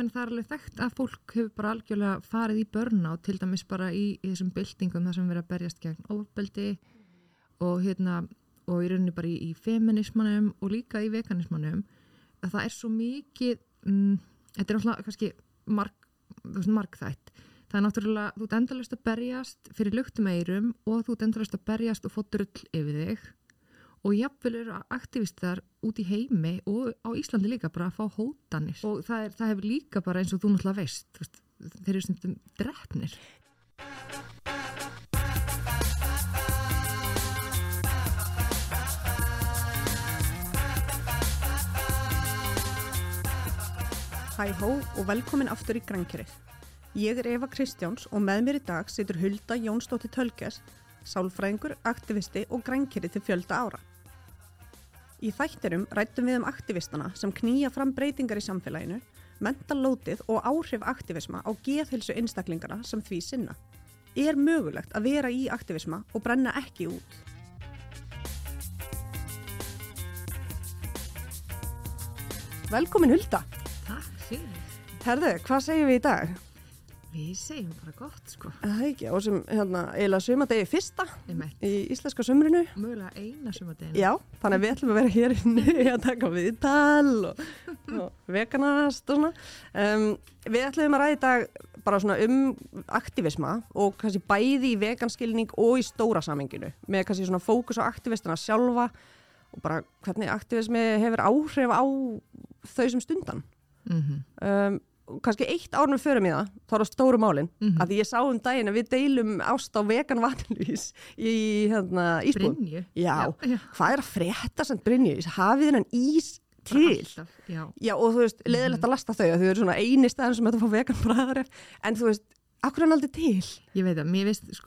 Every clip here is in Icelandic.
þannig það alveg þekkt að fólk hefur bara algjörlega farið í burnout, til dæmis bara í þessum byltingum þar sem verið að berjast gegn ofbeldi og og í rauninni bara í feminismanum og líka í veganismanum, að það svo mikið, þetta alltaf kannski margþætt. Það náttúrulega, þú ert endalaust að berjast fyrir luktum eyrum og þú ert endalaust að berjast og fá drull yfir þig. Og jafnvel eru aktivistar út í heimi og á Íslandi líka bara að fá hótanir. Og það hefur líka bara eins og þú náttúrulega veist, þeir eru stundum drepnir. Hæ hó og velkomin aftur í Grænkerið. Ég Eva Kristjáns og með mér í dag situr Hulda Jónsdóttir Tölkes, sálfræðingur, aktivisti og Grænkerið til fjölda ára. Í þættinum ræddum við aktivistana sem knýja fram breytingar í samfélaginu, mentalótið og áhrif aktivisma á geðheilsu einstaklingana sem því sinna. Er mögulegt að vera í aktivisma og brenna ekki út? Velkomin Hulda! Takk fyrir. Herðu, hvað segjum við í dag? Við segjum bara gott, sko. Það ekki, og sem eiginlega sumardegi fyrsta Einmitt. Í íslenska sumrinu. Mögulega eina sumardeginu. Já, þannig að við ætlum að vera hér inni að taka viðtal og veganast og svona. Við ætlum að ræða í dag bara svona aktivisma og kannski bæði í veganskilning og í stóra samhenginu. Með kannski svona fókus á aktivistina sjálfa og bara hvernig aktivismi hefur áhrif á þau sem stundan. Kannski eitt árnum fyrir mig það er á stóru málin, að því ég sá daginn að við deilum ást á vegan vanilís í ísbúðum. Brynju. Já, hvað er að frétta sem Brynju? Hafið þennan ís til? Alltaf, já. Já, og þú veist, leiðilegt að lasta þau, að þau eru svona eini staðin sem þetta fá vegan bræðar, en þú veist, akkur er hann aldrei til? Ég veit að, mér veist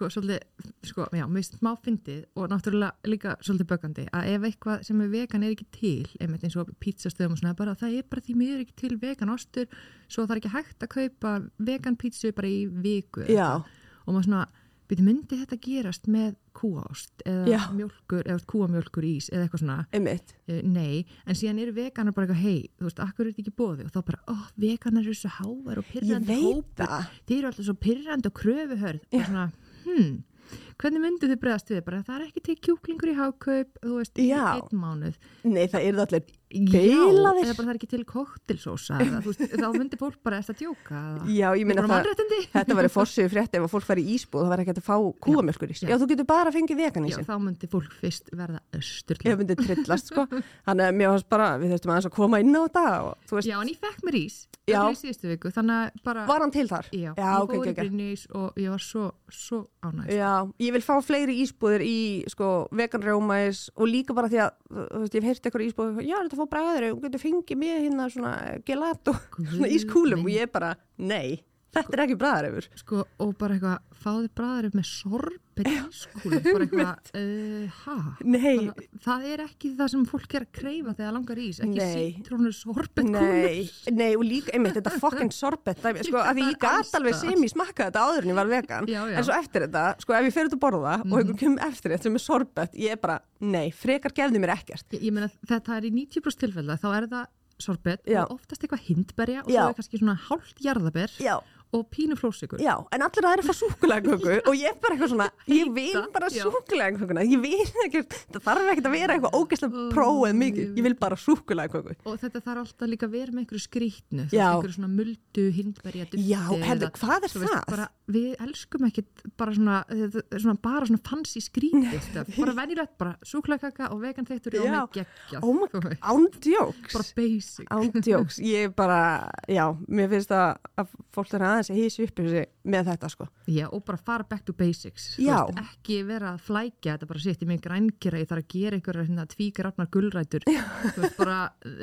mér veist smá fyndið og náttúrulega líka svolítið böggandi að ef eitthvað sem er vegan er ekki til, einmitt eins og pítsastöðum og svona, bara það er bara því miður ekki til vegan ostur, svo það er ekki hægt að kaupa vegan pítsu bara í viku. Já. Og maður svona, myndi þetta gerast með kúaost eða mjólkur, eða kúamjólkur ís eða eitthvað svona? Einmitt. Nei, en síðan eru veganar bara eitthvað, hei, þú veist, akkur er þetta ekki boðið og þá bara, veganar eru svo hávar og pirrandi hópur. Þeir eru alltaf svo pirrandi og kröfuhörð og svona, hvernig myndu þið bregðast við? Bara það er ekki til kjúklingur í Hagkaup, þú veist, í 1 mánuð. Nei, það eru allir beilaðir. Eða bara það er ekki til koktelsósa, eða þú veist, þá myndi fólk bara eftir að djóka. Já, ég meina þetta væri forsögu frétt ef að fólk færi í ísbúð, það væri ekki að fá kúamjólkur í sig. Já, þú getur bara að fengið vegan í sig. Já, þá myndi fólk fyrst verða östurlega. Já, myndi trillast, sko. Þannig að mér varst bara, við þurftum aðeins að koma inn á þetta og þú veist. Já, en ég fekk mér ís í síðustu viku, þannig að bara. Var hann til þar? Já, ég fór í Brynjus og ég var svo ánægð. Já, ég vil fá fleiri ísbúðir í vegan rjómaís og líka bara því að þú veist, ég hef heyrt eitthvað ísbúð, já, þetta fá bræður og getur fengið með hérna svona gelato, svona ískúlum og ég bara, nei, þetta er ekki bræðarefur. Sko, og bara eitthvað, fáði bræðaref með sorbet ískúlum, bara eitthvað, Nei. Það er ekki það sem fólk er að kreifa þegar langar ís, ekki sítrónu sorbetkúlur. Nei, og líka, einmitt, þetta fucking sorbet, sko, að því ég gat alveg sem ég smakkaði þetta áður en ég var vegan, en svo eftir þetta, sko, ef ég fer út að borða og einhvern kemur eftir þetta sem er sorbet, ég er bara, nei, frekar gefði mér ekkert. Ég meina, þetta er í 90% tilfella, þá er það sorbet og oftast eitthvað hindberja og svo er kannski svona hálft jarðaber og pínu flórsykur. Já, en allir það er að fá súkkulaðiköku og ég er bara eitthvað svona, ég vil bara súkkulaðikökuna, ég vil ekki, það þarf ekki að vera eitthvað ógeðslega prófið mikið, ég vil bara súkkulaðiköku. Og þetta þarf alltaf líka að vera með einhverju skrýtnu, einhverju svona muldu, hindberja, dufti. Já, herðu, hvað er það? Bara, við elskum ekki bara svona fancy skrýtið, bara venjulegt, bara súkkulaðikaka og vegan þeyttur og með geggjað. Ándjóks. Bara basic. Ándjóks, ég bara, já, mér finnst að fólk er aðeins að hísi upp með þetta, sko. Já, og bara fara back to basics. Já. Veist, ekki vera að flækja þetta, bara setja mig grænkera, ég þarf að gera einhverja tvígrafnar gulrætur. Þú veist, bara,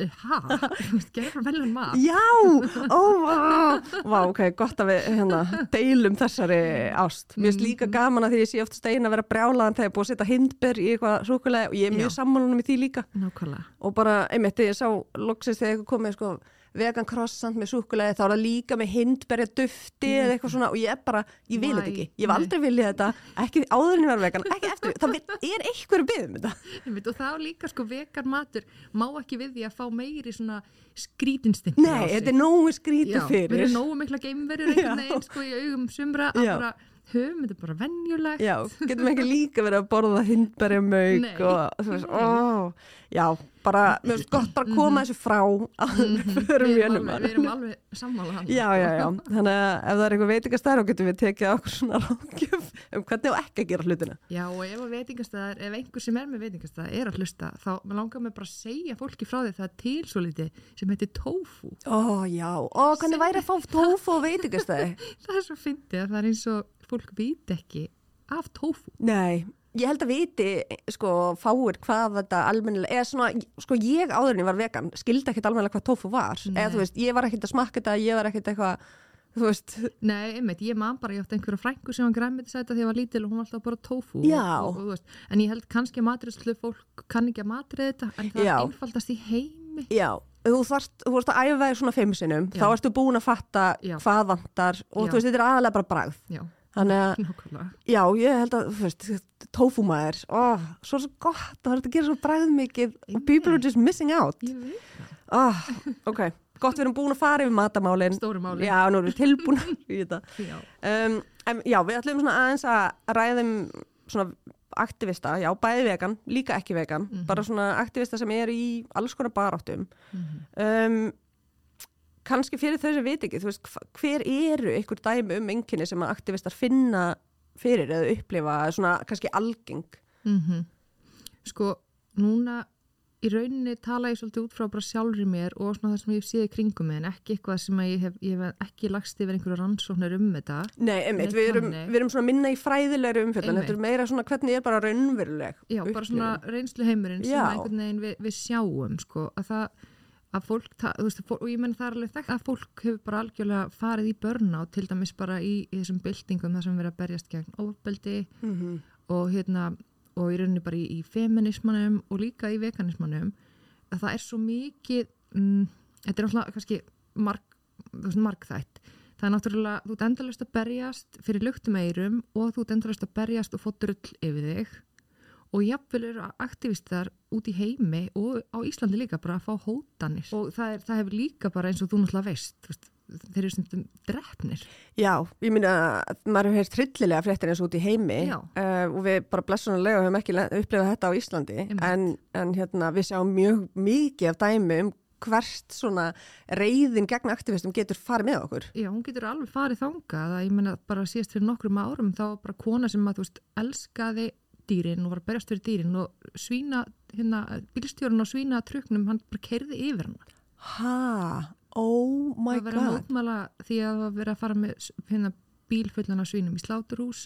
gera bara veljan mat. Já, vá, ok, gott að við deilum þessari ást. Mér finnst líka gaman að því ég sé oft steina að vera brjálaðan þegar búið að setja hindber í eitthvað súkkulaði og ég er mjög sammálunum í því líka. Nákvæmlega. Og bara, einmitt, ég sá loksins þegar eitthvað komið, sko, vegan croissant með súkkulaði, þá er það líka með hindberja dufti eða eitthvað svona og ég vil þetta ekki. Ég hef aldrei viljað þetta, ekki áður en ég var vegan, ekki eftir. Það er einhverju byggðum þetta. Og þá líka sko vegan matur má ekki við því að fá meiri svona skrítinstimpil. Nei, þetta er nógu skrítið fyrir. Við erum nógu mikla geimverur einhvern veginn sko í augum sumra að bara höfum þetta bara venjulegt. Já, getum ekki líka verið að borða hindberja mauk og þú veist, já, bara, mér finnst gott bara að koma þessu frá að við erum alveg sammála hann. Já, þannig að ef það er eitthvað veitingastæðar þá getum við tekið okkur svona ráðgjöf hvernig á ekki að gera hlutina. Já, og ef einhver sem er með veitingastæðar er að hlusta, þá langar mér bara að segja fólki frá því það er til svo lítið sem heitir tofu. Hvernig væri að fá tofu á veitingastæði? Það er svo fyndið að það er eins og fólk veit ekki af tofu. Nei, ég held að viti sko fáir hvað þetta almennilega eða svona, sko ég áður en ég var vegan skildi ekkert almennilega hvað tofu var eða þú veist, ég var ekkert að smakka þetta, ég var ekkert eitthvað, þú veist. Nei, einmitt, ég man bara, ég átti einhverja frænku sem var grænmetisæta þegar ég var lítil og hún var alltaf bara tofu og þú veist, en ég held kannski að matreiðslu fólk kann ekki að matreiða þetta en það er einfaldast í heimi. Já, þú varst að æfa þig svona 5 sinnum, þá ertu búin að fatta hvað vantar og þú veist, þetta er aðalega bara bragð. Já. Þannig að, já, ég held að, þú veist, tófumæður, svo gott, það er að gera svo bragðmikið og people are just missing out. Ég veit það. Ok, gott við erum búin að fara yfir matamálin. Stóru málin. Já, nú erum við tilbúin í þetta. Já, við ætlum svona aðeins að ræðum svona aktivista, já, bæði vegan, líka ekki vegan, bara svona aktivista sem er í alls konar baráttum. Kannski fyrir þau sem veit ekki, þú veist, hver eru einhver dæmi einkenni sem að aktivistar finna fyrir eða upplifa svona kannski algeng? Sko, núna í rauninni tala ég svolítið út frá bara sjálfri mér og svona það sem ég séð í kringum mig en ekki eitthvað sem ég hef ekki lagst yfir einhverju rannsóknir þetta. Nei, einmitt, við erum svona minna í fræðilegri umfjöldun, þetta er meira svona hvernig er bara raunveruleg. Já, bara svona reynsluheimurinn sem einhvern veginn við sjáum, sko, að fólk, þú veist, og ég menn það er alveg þekkt að fólk hefur bara algjörlega farið í burnout til dæmis bara í þessum byltingum þar sem við erum að berjast gegn ofbeldi og og í rauninni bara í feminismanum og líka í veganismanum að það er svo mikið þetta er náttúrulega kannski margþætt. Það er náttúrulega, þú ert endalaust að berjast fyrir luktum eyrum og þú ert endalaust að berjast og fá drull yfir þig og jafnvel eru aktivistar út í heimi og á Íslandi líka bara að fá hótanir og það hefur líka bara eins og þú náttúrulega veist, þeir eru stundum drepnir. Já, ég myndi að maður hefur heyrt hryllilega fréttir eins út í heimi og við bara blessunarlega höfum ekki upplifað þetta á Íslandi en við sjáum mjög mikið af dæmi hvert svona reiðin gegn aktivistum getur farið með okkur. Já, hún getur alveg farið þangað ég meina bara síðast fyrir nokkrum árum þá var bara kona sem að þú veist elskaði dýrin og var að berjast fyrir dýrin og bílstjórinn á svína trukknum, hann bara keyrði yfir hana. Oh my God. Það verið að mótmæla því að það verið að fara með bíl fullan af svínum í sláturhús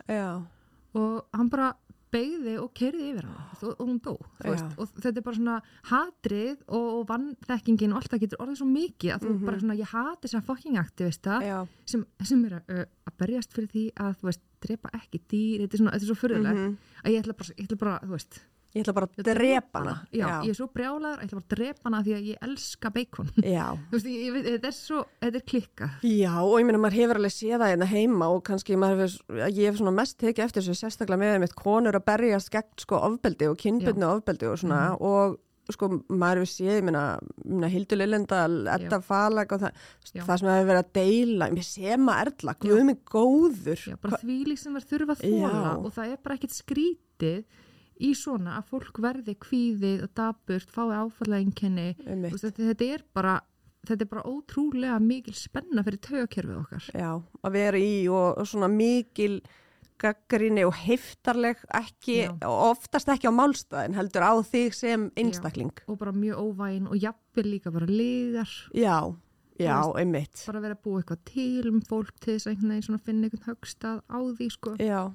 og hann bara beygði og keyrði yfir hana og hún dó. Og þetta er bara svona hatrið og vannþekkingin og allt það getur orðið svo mikið að þú bara svona, ég hati þess að fucking aktivista sem er að berjast fyrir því að þú veist, drepa ekki dýr, þetta er svo furðulegt að ég ætla bara, þú veist ég ætla bara að drepa hana. Já, ég er svo brjálaður, ég ætla bara að drepa hana því að ég elska bacon. Já. Þú veist, þetta er klikkað. Já, og ég meina, maður hefur alveg séð það hérna heima og kannski ég hef svona mest tekið eftir þessu sérstaklega með mitt konur að berjast gegn sko ofbeldi og kynbundnu ofbeldi og svona og sko maður hefur séð, ég meina Hildur Lillendal, Edda Falag og það sem það hefur verið að deila, ég sé maður Erla, guð mig góður. Já, bara þvílíkt sem verður þurfa að þola og það er bara ekkert skrítið í svona að fólk verði kvíðið og daburt, fái áfalleinkenni þetta er bara ótrúlega mikil spenna fyrir taugakerfið okkar. Já, að vera í og svona mikil gagnrýni og heiftarleg ekki, oftast ekki á málstæðin heldur á þig sem einstakling. Já, og bara mjög óvægin og jafnvel líka bara lygar. Já, einmitt. Bara vera að búa eitthvað til fólk til þess að einhvern veginn svona finna einhvern högstað á því sko.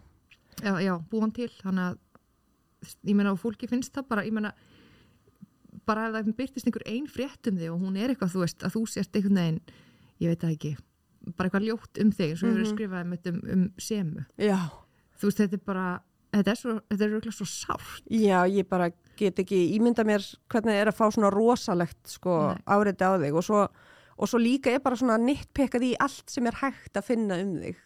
Já, búa hann til, þannig að ég meina og fólki finnst það bara, ég meina bara ef það byrtist einhver ein frétt þig og hún er eitthvað, þú veist, að þú sért einhvern veginn, ég veit það ekki bara eitthvað ljótt þig, svo hefur skrifað semu. Já. Þú veist, þetta er bara, þetta er örugglega svo sárt. Já, ég bara get ekki ímynda mér hvernig það er að fá svona rosalegt sko áriti á þig og svo og svo líka bara svona nitpikkað í allt sem hægt að finna þig.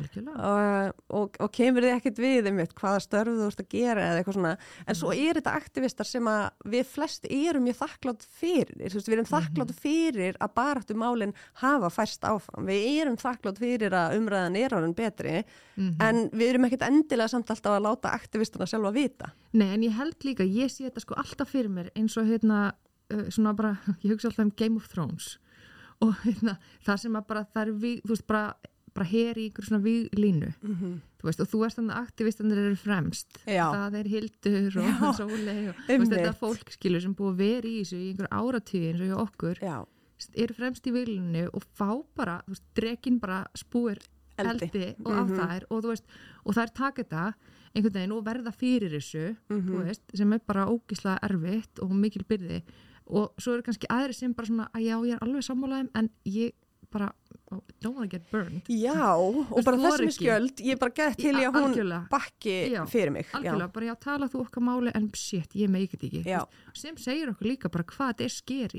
Og kemur þið ekkert við hvaða störf þú ert að gera eða eitthvað svona, en svo þetta aktivistar sem að við flest erum mjög þakklátt fyrir, við erum þakklátt fyrir að baráttumálin hafa færst áfram, við erum þakklátt fyrir að umræðan orðin betri, en við erum ekkert endilega samt alltaf að láta aktivistana sjálfa vita. Nei, en ég held líka, ég sé þetta sko alltaf fyrir mér eins og svona bara, ég hugsa alltaf Game of Thrones og það sem að bara, það þú veist bara her í einhver svona víglínu þú veist, og þú veist þannig að aktivistanir eru fremst, það Hildur og Sóley og þetta fólk skilur sem búið að vera í þessu í einhver áratugin eins og hjá okkur eru fremst í víglínu og fá bara, þú veist, drekinn bara spúir eldi og á þær og þú veist, og þær taka þetta einhvern veginn og verða fyrir þessu þú veist, sem bara ógeðslega erfitt og mikil byrði og svo eru kannski aðri sem bara svona að já, ég alveg sammálaðum en ég bara don't wanna get burned. Já, og bara þessum skjöld, ég bara gett til ég að hún bakki fyrir mig. Algjörlega, bara tala þú okkar máli en shit, ég meikit ekki. Sem segir okkur líka bara hvað þetta skeri.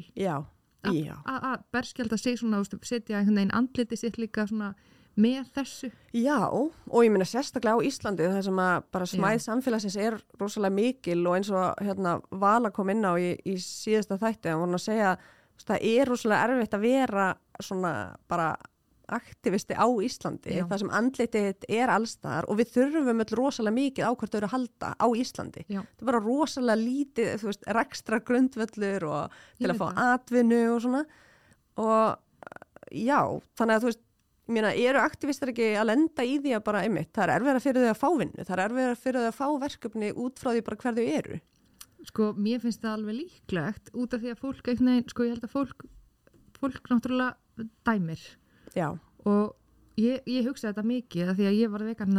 Að berskjálta sig svona, setja einhvern veginn andliti sitt líka svona með þessu. Já, og ég meina sérstaklega á Íslandi þar sem að bara smæð samfélagsins rosalega mikil og eins og Vala kom inn á í síðasta þætti, hann voru að segja það rosalega erfitt að vera svona bara aktivisti á Íslandi, það sem andlitið allstaðar og við þurfum öll rosalega mikið á hvort þau eru að halda á Íslandi. Það bara rosalega lítið, þú veist, rekstra grundvöllur og til að fá atvinnu og svona og já, þannig að þú veist, eru aktivistar ekki að lenda í því að bara það er erfiðara fyrir þau að fá vinnu, það er erfiðara fyrir þau að fá verkefni út frá því bara hver þau eru. Sko, mér finnst það alveg líklegt út af því að fólk einhvern veginn, sko, ég held að fólk náttúrulega dæmir. Já. Og ég hugsaði þetta mikið af því að ég var vegan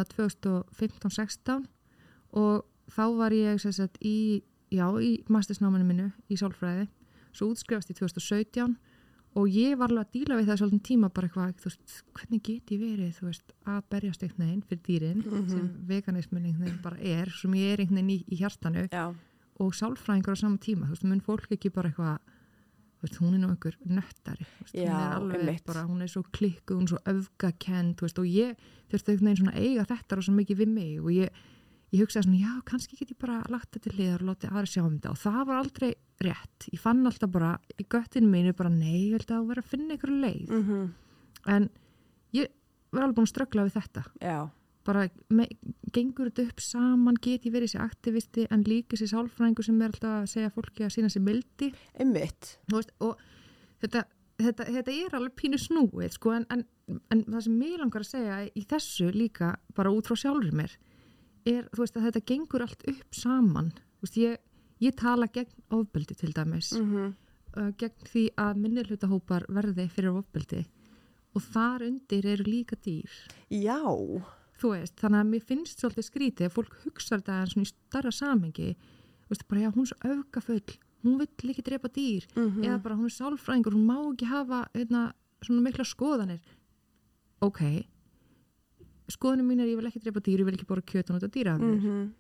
2015-16 og þá var ég í mastersnáminu mínu í sálfræði, svo útskrifast í 2017 og ég var alveg að díla við það svolítið tíma bara eitthvað, þú veist, hvernig get ég verið, þú veist, að berjast einhvern veginn fyrir dýrin sem veganismin einhvern veginn bara sem ég einhvern veginn í hjartanu. Já. Og sálfræðingur á sama tíma, þú veist, mun fólk ekki bara eitthvað, þú veist, hún nú einhver nöttari, þú veist, hún alveg bara, hún svo klikkuð, hún svo öfgakend, þú veist, og ég þurfti einhvern veginn svona eiga þetta rosa mikið við mig og ég hugsaði svona, já, kannski get ég bara lagt þetta til hliðar og látið aðra sjá þetta og það var aldrei rétt, ég fann alltaf bara í göttinu mínu bara, nei, ég held að þú verið að finna einhverju leið, en ég var alveg búin að ströggla við þetta. Já. Bara gengur þetta upp saman, get ég verið þessi aktivisti en líka þessi sálfræðingur sem alltaf að segja fólki að sína sér mildi. Einmitt. Veist, og þetta alveg pínu snúið sko, en það sem mig langar að segja í þessu líka bara út frá sjálfur mér þú veist, að þetta gengur allt upp saman. Þú veist, ég tala gegn ofbeldi til dæmis gegn því að minnihlutahópar verði fyrir ofbeldi og þar undir eru líka dýr. Já. Þú veist, þannig að mér finnst svolítið skrítið að fólk hugsa þetta en svona í starra samhengi, þú veist, bara já, hún svo öfgafull, hún vill ekki drepa dýr eða bara hún sálfræðingur, hún má ekki hafa svona mikla skoðanir. Ok, skoðanir mín ég vil ekki drepa dýr, ég vil ekki bora kjöt og nota dýraafurðir.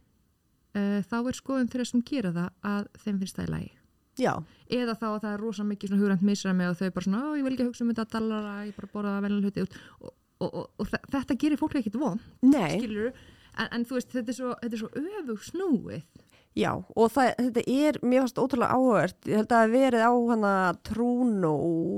Þá skoðun þeirra sem gera það að þeim finnst það í lagi. Já. Eða þá að það er rosa mikið svona hugrænt misræmi og þau bara svona, ég vil ekki hugsa þetta dallara, ég bara borða það venjulega hluti út og þetta gerir fólk ekkert von. Nei. Skilur, en þú veist, þetta er svo öfug snúið. Já, og þetta mér fannst ótrúlega áhugavert, ég held að það verið á hana Trúnó,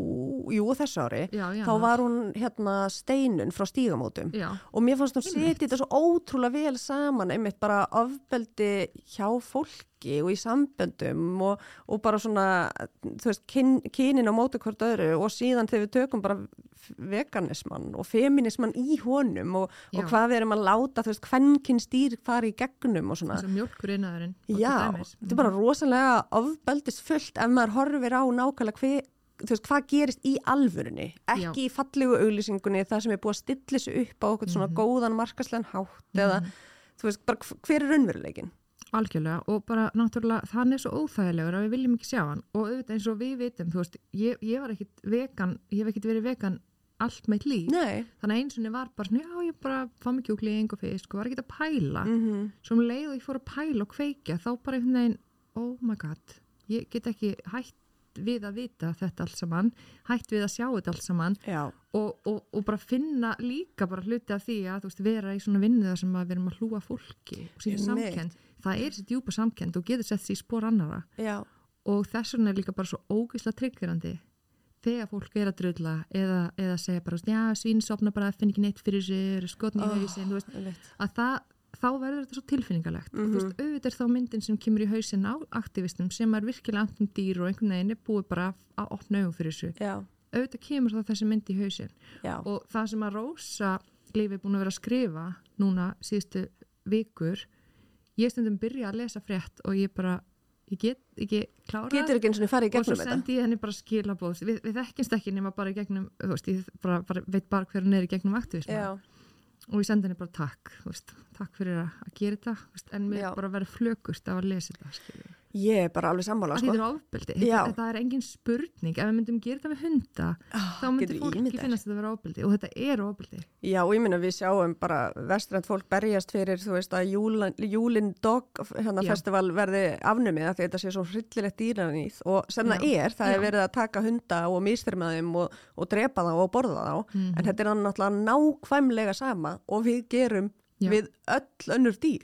þess ári, þá var hún Steinun frá Stígamótum og mér fannst hún setja þetta svo ótrúlega vel saman, einmitt bara ofbeldi hjá fólki og í samböndum og bara svona, þú veist, kynin á móti hvort öðru og síðan þegar við tökum bara veganisman og feminisman í honum og hvað við erum að láta, þú veist, kvenkins dýr fara í gegnum og svona. Þess að mjólkuriðnaðurinn. Já, þetta bara rosalega ofbeldisfullt ef maður horfir á nákvæmlega hvað gerist í alvörunni, ekki í fallegu auglýsingunni, það sem er búið að stilla þessu upp á okkur svona góðan markaslegan hátt eða, þú veist, bara hver er raunveruleikinn? Algjörlega og bara náttúrulega hann er svo óþægilegur að við viljum ekki sjá hann og auðvitað eins og við vitum, þú veist, ég var ekkit vegan, ég hef ekkit verið vegan allt meitt líf. Nei. Þannig að eins og var bara svona, já, ég bara fá mig kjúkling og fisk og var ekkit að pæla. Svo leið og ég fór að pæla og kveikja, þá bara einhvern veginn, oh my god, ég get ekki hætt við að vita þetta allt saman, hætt við að sjá þetta allt saman og bara finna líka bara hluti af því að þú veist, vera í svona vinnu þar sem að við erum að hlúa fólki og sína samkennd, það er þessi djúpa samkennd og getur sett sér í spor annara og þess vegna er líka bara svo ógeðslega tryggjandi þegar fólk er að drulla eða segja bara, já, svínsofna bara finn ekki neitt fyrir sér, skotn í hausinn, þú veist, að þá verður þetta svo tilfinningalegt og þú veist, auðvitað er þá myndin sem kemur í hausinn á aktivistum sem er virkilega antum dýr og einhvern veginn er búið bara að opna augun fyrir þessu, auðvitað kemur þá þessi mynd í hausinn og það sem að Rósa Lífi er búin að vera að skrifa núna síðustu vikur, ég stundum byrja að lesa frétt og ég bara ég get ekki klárað. Getur ekki eins og farið í gegnum þetta? Og svo sendi ég henni bara skilabóð. Við þekkjumst ekki nema bara í gegnum, þú veist, ég veit bara hver hún er í gegnum aktivisma. Og ég sendi henni bara takk, þú veist, takk fyrir að gera þetta, veist, en mér bara verið flökust af að lesa þetta, skiljum. Ég er bara alveg sammála, sko. Það er ofbeldi. Það er engin spurning. Ef við myndum gera þetta með hunda, þá myndir fólk ekki finnast þetta að vera ofbeldi. Og þetta er ofbeldi. Já, og ég minna við sjáum bara vestrænt fólk berjast fyrir, þú veist, að Júlin Dog festival verði afnumið að þetta sé svo hryllilegt dýranýð. Og sem það er verið að taka hunda og misþyrma þeim og drepa þá og borða þá. En þetta er náttúrulega nákvæmlega sama og við gerum við öll önnur dýr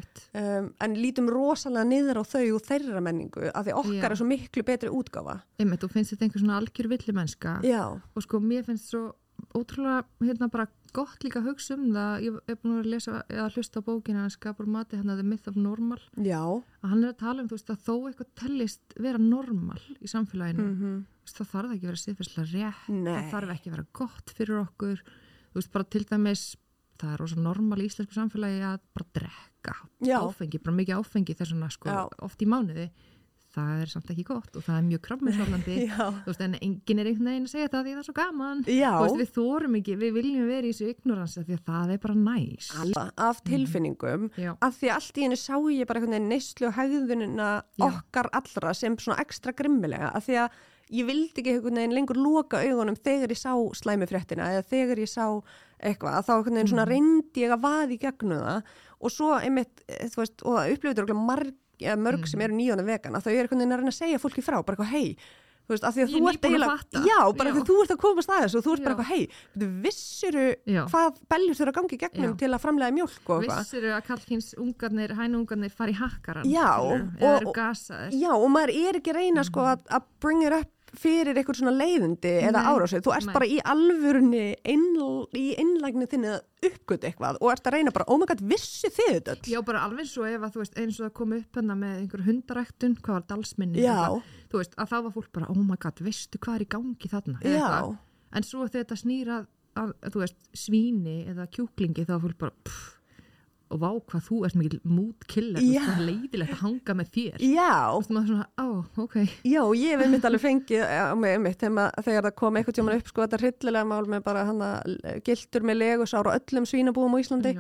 en lítum rosalega niður á þau og þeirra menningu að því okkar er svo miklu betri útgáfa og finnst þetta einhver svona algjör villimennska og sko mér finnst svo ótrúlega bara gott líka að hugsa það, ég er búin að lesa eða hlusta á bókina hans Gabor Mate The Myth of Normal að hann er að tala þú veist að þó eitthvað tellist vera normal í samfélaginu þá þarf það ekki að vera siðferðislega rétt það þarf ekki að vera gott fyrir okkur þú veist bara til dæmis það er rosa normal í íslensku samfélagi að bara drekka áfengi, bara mikið áfengi þess vegna sko oft í mánuði það er samt ekki gott og það er mjög krabbmeinsvaldandi þú veist en enginn er einhvern veginn að segja það því það er svo gaman þú veist við þorum ekki, við viljum vera í þessu ignoransi því að það er bara næs af tilfinningum af því allt í henni sá ég bara einhvern veginn neyslu og hegðunina okkar allra sem svona ekstra grimmilega af því að ég vildi ekki einhvern veginn lengur loka augunum þegar ég sá slæmufréttina eða þegar ég sá eitthvað þá einhvern veginn svona reyndi ég að vaða í gegnum það og svo einmitt, þú veist, og það upplifir mörg sem eru nýjóna vegana, þau eru einhvern veginn að reyna að segja fólki frá, bara eitthvað hei, þú veist, af því að þú ert eiginlega, bara því þú ert að komast að þessu og þú ert bara eitthvað hei, vissuru hvað beljur þurfa að gangi gegnum til að framleiða mjólk og eitthvað. Vissuru að kallkyns hænungarnir fari í hakkaran eða eru gasaðir. Já, og maður er ekki að reyna sko að bring it up fyrir eitthvað svona leiðindi eða árásið, þú ert bara í alvörunni í innlægni þinni að uppgötu eitthvað og ert að reyna bara, oh my god, vissu þið þetta öll? Já, bara alveg svo ef að þú veist eins og það kom upp hana með einhver hundaræktun, hvað var dalsminni þú veist, að þá var fólk bara, oh my god, veistu hvað er í gangi þarna? En svo þegar þetta snýra að þú veist, svíni eða kjúklingi þá var fólk bara, og vá hvað þú ert mikil mútkiller það er leiðilegt að hanga með þér og þú maður svona, ok Já, ég hef alveg fengið þegar það kom eitthvað tjóman upp sko þetta hryllilega mál með bara hana giltur með legusár og öllum svínabúum á Íslandi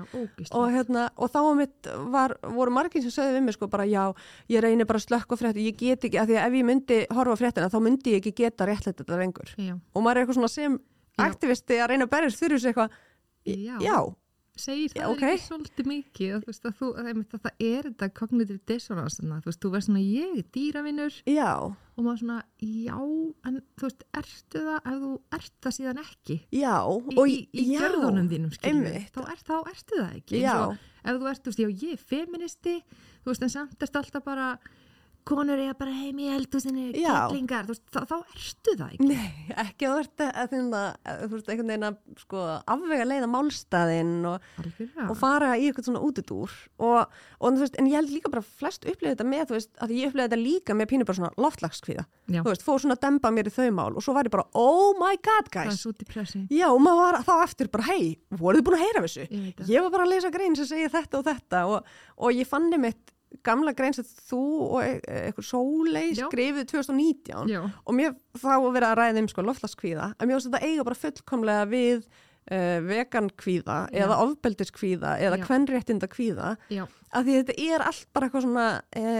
og þá voru margir sem sögðu við mig sko bara já, ég reynir bara að slökka frétti, ég get ekki, af því að ef ég myndi horfa á fréttina þá myndi ég ekki geta réttlætt þetta lengur og maður er eitthvað svona sem aktivisti að reyna að berjast fyrir þessu eitthvað segir það er ekki svolítið mikið að, veist, að það er þetta cognitive dissonance þú veist, þú verður svona ég er dýravinur og maður svona já, en þú veist, ertu það ef þú ert það síðan ekki í gjörðunum þínum þá ertu það ekki eins og ef þú ert, þú veist, já ég er feministi þú veist, en samt erst alltaf bara konur er bara heim í eldhúsinu kettlingar, þú veist, þá ertu það ekki Nei, ekki að þú ert að finna þú veist, einhvern veginn að sko afvega leiða málstaðinn og fara í eitthvað svona útidúr og þú veist, en ég held líka bara flest upplifið þetta með, þú veist, að ég upplifið þetta líka með pínu bara svona loftslagskvíða þú veist, fór svona að demba mér í þau mál og svo var ég bara, oh my god guys það er svo depressing já, og maður var þá eftir bara, hei, voruð þið búin að heyra þessu ég var bara að lesa grein sem segja þetta og þetta og ég fann mitt gamla grein sem þú og eitthvað Sóley skrifið 2019 og mér þá að vera að ræða sko loftslagskvíða, að mér finnst þetta eiga bara fullkomlega við vegankvíða eða ofbeldiskvíða eða kvenréttindakvíða, af því þetta er allt bara eitthvað svona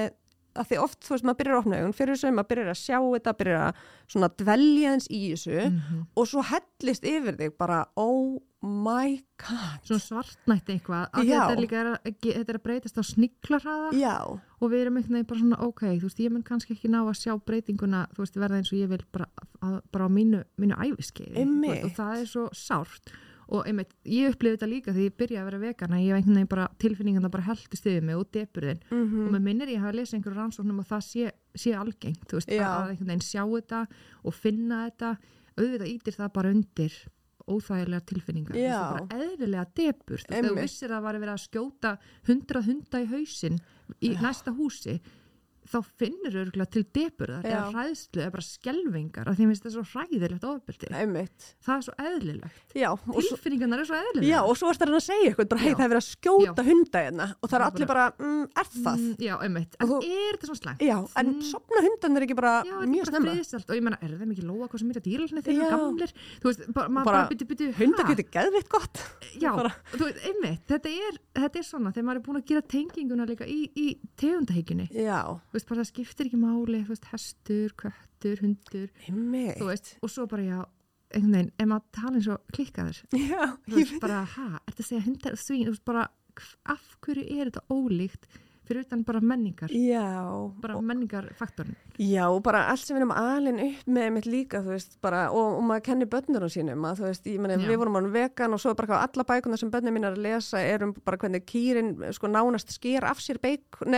að því oft, þú veist, maður byrjar að opna augun fyrir þessu, maður byrjar að sjá þetta, byrjar að svona dvelja eins í þessu og svo hellist yfir þig bara, oh my god. Svona svartnætti eitthvað, að þetta er líka þetta er að breytast á sniglarhraða. Já. Og við erum einhvern veginn bara svona, ok, þú veist, ég mun kannski ekki ná að sjá breytinguna, þú veist, verða eins og ég vil bara á mínu æviskeiði. Og það er svo sárt. Og einmitt, ég upplifði þetta líka því ég byrjaði að vera vegana, ég hef einhvern veginn bara tilfinningan bara heldist yfir mig og depurðin og með minnir ég hafa lesið einhverjum rannsóknum og það sé algengt, þú veist, að einhvern veginn sjá þetta og finna þetta, auðvitað ítir það bara undir óþægilega tilfinningar, þú veist, bara eðlilega depurð, þú veist, þú vissir að það var verið að skjóta 100 hunda í hausinn í næsta húsi, þá finnur örugglega til depurðar eða hræðslu eða bara skelfingar af því að það er svo hræðilegt ofbeldi. Það er svo eðlilegt. Tilfinningarnar er svo eðlilegt. Já, og svo er það að segja eitthvað, bara hei, það er verið að skjóta hunda hérna og það er allir bara, er það? Já, einmitt. En er þetta svona slæmt? Já, en sofna hundan er ekki bara mjög snemma. Og ég meina, er það mikið lóa hvað sem er að dýralni þegar það er gamlir? Þú veist, bara byttu, hundar getur geðveitt gott. Já, þú veist, einmitt, þetta er svona, þegar maður er búin að gera tenginguna líka í tegundahyggjunni. Já. Þú veist, bara það skiptir ekki máli, þú veist, hestur, köttur, hundur. Þú veist, og svo bara, já, einhvern veginn, ef maður tala eins og klikkaður. Já. Þú veist, bara, ertu að segja hundar og svín, þú veist, bara, af hverju er þetta ólíkt fyrir utan bara menningar? Já. Bara menningarfaktorinn. Já, bara allt sem við erum alin upp með mitt líka, þú veist, bara, og maður kennir börnunum sínum, að þú veist, ég meni, við vorum án vegan og svo bara alla bækuna sem börnum mín að lesa bara hvernig kýrin, sko, nánast sker af sér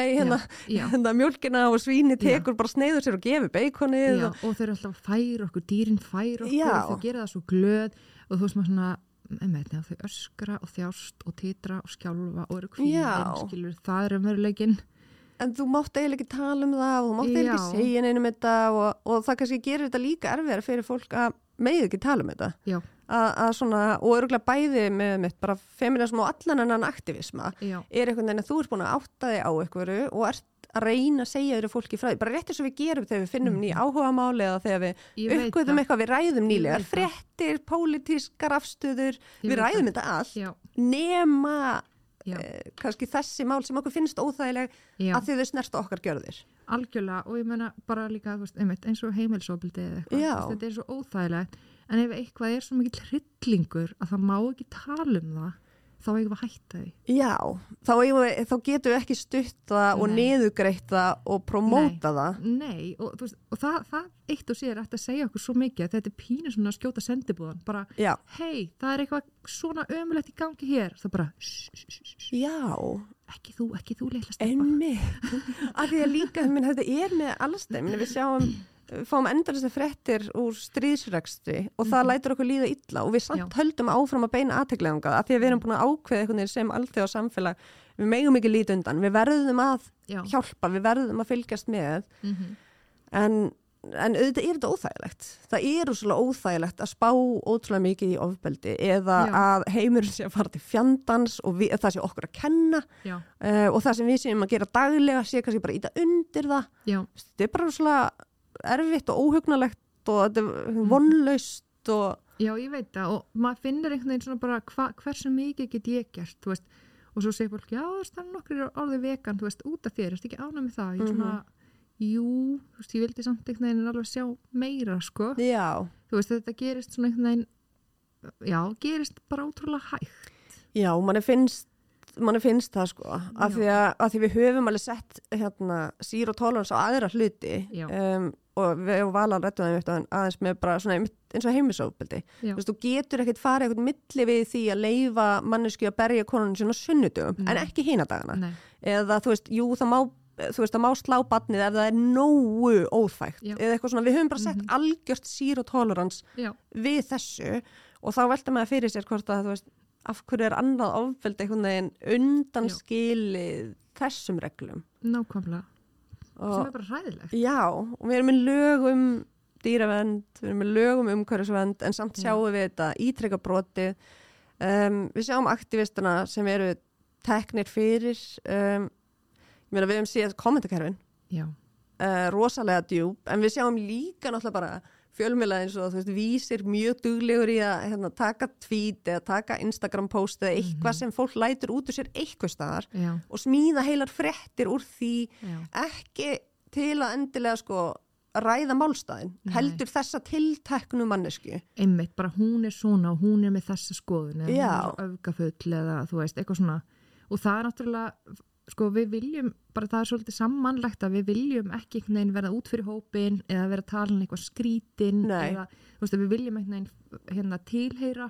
mjólkina og svíni tekur bara sneiður sér og gefur beikonið. Já, og þau eru alltaf að færa okkur, dýrin færa okkur, þau gera það svo glöð og þú veist maður svona, þau öskra og þjást og titra og skjálfa og eru kvíðin, skilur, það er veruleikinn. En þú mátt eiginlega ekki tala um það og þú mátt eiginlega ekki segja neinum þetta og það kannski gerir þetta líka erfiðara fyrir fólk að megið ekki tala um þetta. Já. Að svona, og örgulega bæði með mitt bara feminism og allan annan aktivisma er einhvern veginn að þú ert búin að átta þig á einhverju og ert að reyna að segja þér fólki frá því, bara rétt eins og við gerum þegar við finnum ný áhugamáli eða þegar við uppgötum eitthvað, við ræðum nýlegar fréttir, pólitískar afstöður, við ræðum þetta allt nema kannski þessi mál sem okkur finnst óþægileg að þau snerta okkar gjörðir. Algjörlega, og ég meina bara líka eins og heimilisofbeldi eða eitthvað, þetta er svo óþægilegt, en ef eitthvað er svo mikið hryllingur að það má ekki tala um það, þá eigum við að hætta því. Já, þá getum við ekki stutta og niðurgreita og promóta það. Nei, og það eitt og sér ætti að segja okkur svo mikið að þetta er pínu svona að skjóta sendibúðan, bara, hei, það er eitthvað svona ömulegt í gangi hér, það bara, já, ekki þú litla stelpa. Einmitt, af því að líka, þetta er með allstæð, við fáum endalista fréttir úr stríðsrekstri og það lætur okkur líða illa og við samt höldum áfram að beina athygli af því að við erum búin að ákveða einhvern veginn sem alþjóð samfélag, við megum ekki líta undan, við verðum að hjálpa, við verðum að fylgjast með en auðvitað er þetta óþægilegt. Það er úrslega óþægilegt að spá ótrúlega mikið í ofbeldi eða að heimurinn sé að fara til fjandans og það sé okkur að kenna og það sem við séum að gera daglega sé kannski bara íta undir það. Þetta er bara úrslega erfitt og óhugnalegt og þetta er vonlaust og... Já, ég veit það og maður finnir einhvern veginn svona bara hversu mikið get ég gert, þú veist, og svo segir fólk, já, það er nokkur orðið vegan, þú veist, út af þér, ertu ekki ánægð með það? Ég svona, jú, þú veist, ég vildi samt einhvern veginn alveg sjá meira, sko. Já. Þú veist, þetta gerist svona einhvern veginn, já, gerist bara ótrúlega hægt. Já, manni finnst það sko, af því við höfum alveg sett zero tolerance á aðra hluti og við hefum valað að rættu það aðeins með bara svona eins og heimisofbeldi. Þú getur ekkert farið eitthvað milli við því að leyfa mannesku að berja konunum sín á sunnudögum en ekki hina dagana. Eða þú veist, jú það má slá barnið ef það er nógu óþægt eða eitthvað svona, við höfum bara sett algjört zero tolerance við þessu og þá velta maður fyrir sér hvort að þú veist af hverju er annað ofbeldi einhvern veginn undanskilið þessum reglum. Nákvæmlega. Sem er bara hræðilegt. Já, og við erum með lög dýravernd, við erum með lög umhverfisvernd, en samt sjáum við þetta ítrekkabrotið. Við sjáum aktivistana sem eru teknir fyrir, ég meina við höfum séð kommentakerfin. Já. Rosalega djúp, en við sjáum líka náttúrulega bara fjölmiðla eins og þú veist, Vísir mjög duglegur í að taka tweet eða taka Instagram post eða eitthvað sem fólk lætur út úr sér eitthvað staðar og smíða heilar fréttir úr því ekki til að endilega sko ræða málstæðin, heldur þessa tilteknu mannesku. Einmitt, bara hún svona og hún með þessa skoðun eða hún öfgafull eða þú veist, eitthvað svona og það náttúrulega, sko við viljum bara það svolítið sammannlegt að við viljum ekki einhvern veginn verða út fyrir hópin eða vera að tala um eitthvað skrítin eða þú veist, við viljum einhvern veginn tilheyra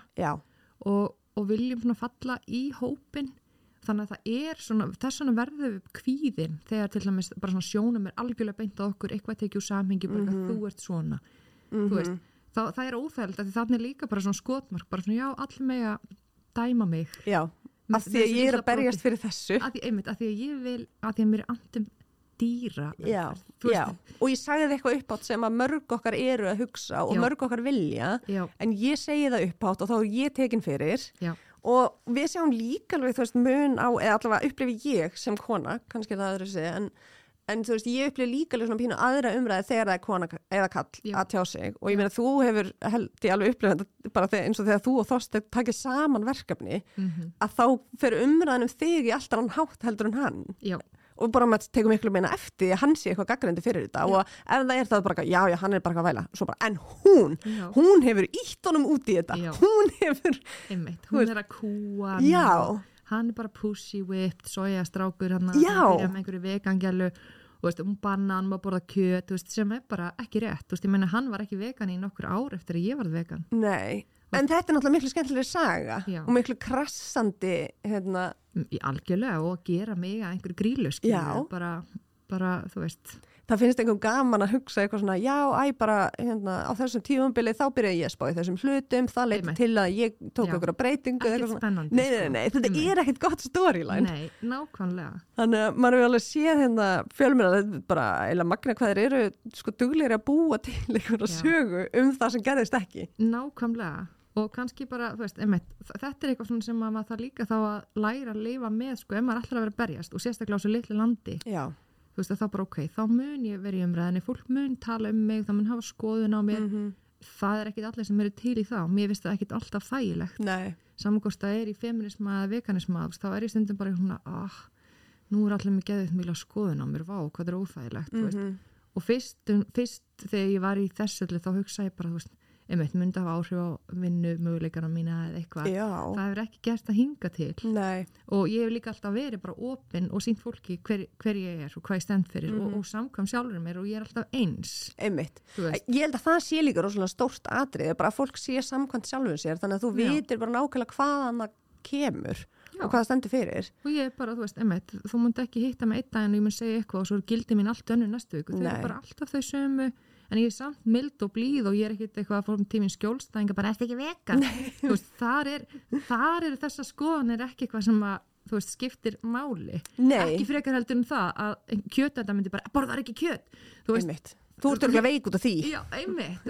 og viljum svona falla í hópin. Þannig að það svona, þess vegna verður við kvíðin þegar til dæmis bara svona sjónum algjörlega beint á okkur, eitthvað tekið úr samhengi, bara þú ert svona. Þú veist, það óþægilegt að þannig líka bara svona skotmark, bara svona allir með að dæma mig. Já, af því að ég að berjast fyrir þessu. Af því að ég vil, af því að mér andum dýra. Já, og ég sagði það eitthvað uppátt sem að mörg okkar eru að hugsa og mörg okkar vilja, en ég segi það uppátt og þá er ég tekin fyrir. Já. Og við sjáum líka alveg, þú veist, mun á, eða allavega upplifi ég sem kona, kannski það aðra sig, en þú veist, ég upplifi líka alveg svona pínu aðra umræði þegar það er kona eða kall að tjá sig. Og ég meina, þú hefur held ég alveg upplifið þetta bara eins og þegar þú og Þorsteinn takið saman verkefni, að þá fer umræðin þig í alltaf hann hátt heldur en hann. Já. Og bara maður tekum miklu meina eftir því að hann sé eitthvað gagnrýndi fyrir þetta og ef það er það bara, já, hann er bara að væla svo bara, en hún hefur ítt honum út í þetta hún hefur hún er að kúa hann er bara pussy whipped, sojastrákur hann byrja með einhverju vegangjölu og veist, hún banna hann að borða kjöt veist, sem er bara ekki rétt veist, ég meina hann var ekki vegan í nokkur ár eftir að ég varð vegan. Nei, en þetta er náttúrulega miklu skemmtilega saga og miklu krassandi í algjörlega og gera mig að einhverju grílu bara þú veist það finnst einhverjum gaman að hugsa eitthvað svona bara á þessum tímabili þá byrja ég að spá í þessum hlutum það leiti til að ég tók einhverja breytingu ekkert spennandi nei, þetta er ekkert gott storyline nei, nákvæmlega þannig að maður hefur alveg séð fjölmiðla þetta er bara eða magna hvað þeir eru sko duglegir að búa til einhverja sögu það sem gerðist ekki nákvæmlega og kannski bara, þú veist, þetta er eitthvað sem maður það líka þá að læra að lifa með, sko, ef maður alltaf að vera að berjast og sérstaklega á svo litlu landi. Já. Þú veist, að þá bara, þá mun ég vera í umræðinni, fólk mun tala um mig, það mun hafa skoðun á mér, það er ekkit allir sem eru til í þá, mér finnst það ekkit alltaf þægilegt. Nei. Samankost að er í feminisma eða veganisma, þá er ég stundum bara svona, nú er allir með geðið mjög skoðun á mér, vá, hvað er óþægilegt, þú veist. Og fyrst þegar ég var í þessu þá hugsa ég bara, þú veist, myndi hafa áhrif á vinnu möguleikana mína eða eitthvað. Já. Það hefur ekki gert að hinga til. Nei. Og ég hef líka alltaf verið bara opin og sýnt fólki hver ég er og hvað ég stend fyrir og samkvæm sjálfur mér og ég er alltaf eins. Einmitt. Ég held að það sé líka rosalega stórt atriði, bara að fólk sé samkvæmt sjálfur sér þannig að þú vitir bara nákvæmlega hvaðan það kemur og hvað það stendur fyrir. Og ég er bara, þú veist, þú mundi ekki hitta mig einn daginn og ég mun segja eitthvað og svo er gildi mín allt önnur næstu viku. Þau eru bara alltaf þau sömu en ég er samt mild og blíð og ég er ekkert eitthvað að fórum tíminn skjólstæðinga bara eftir ekki vegan. Þú veist, þar er þessa skoðanir ekki eitthvað sem að, þú veist, skiptir máli. Nei. Ekki frekar heldur það að kjötenda myndi bara, borðar ekki kjöt. Þú veist, einmitt. Þú ert örgulega veik út af því. Já, einmitt.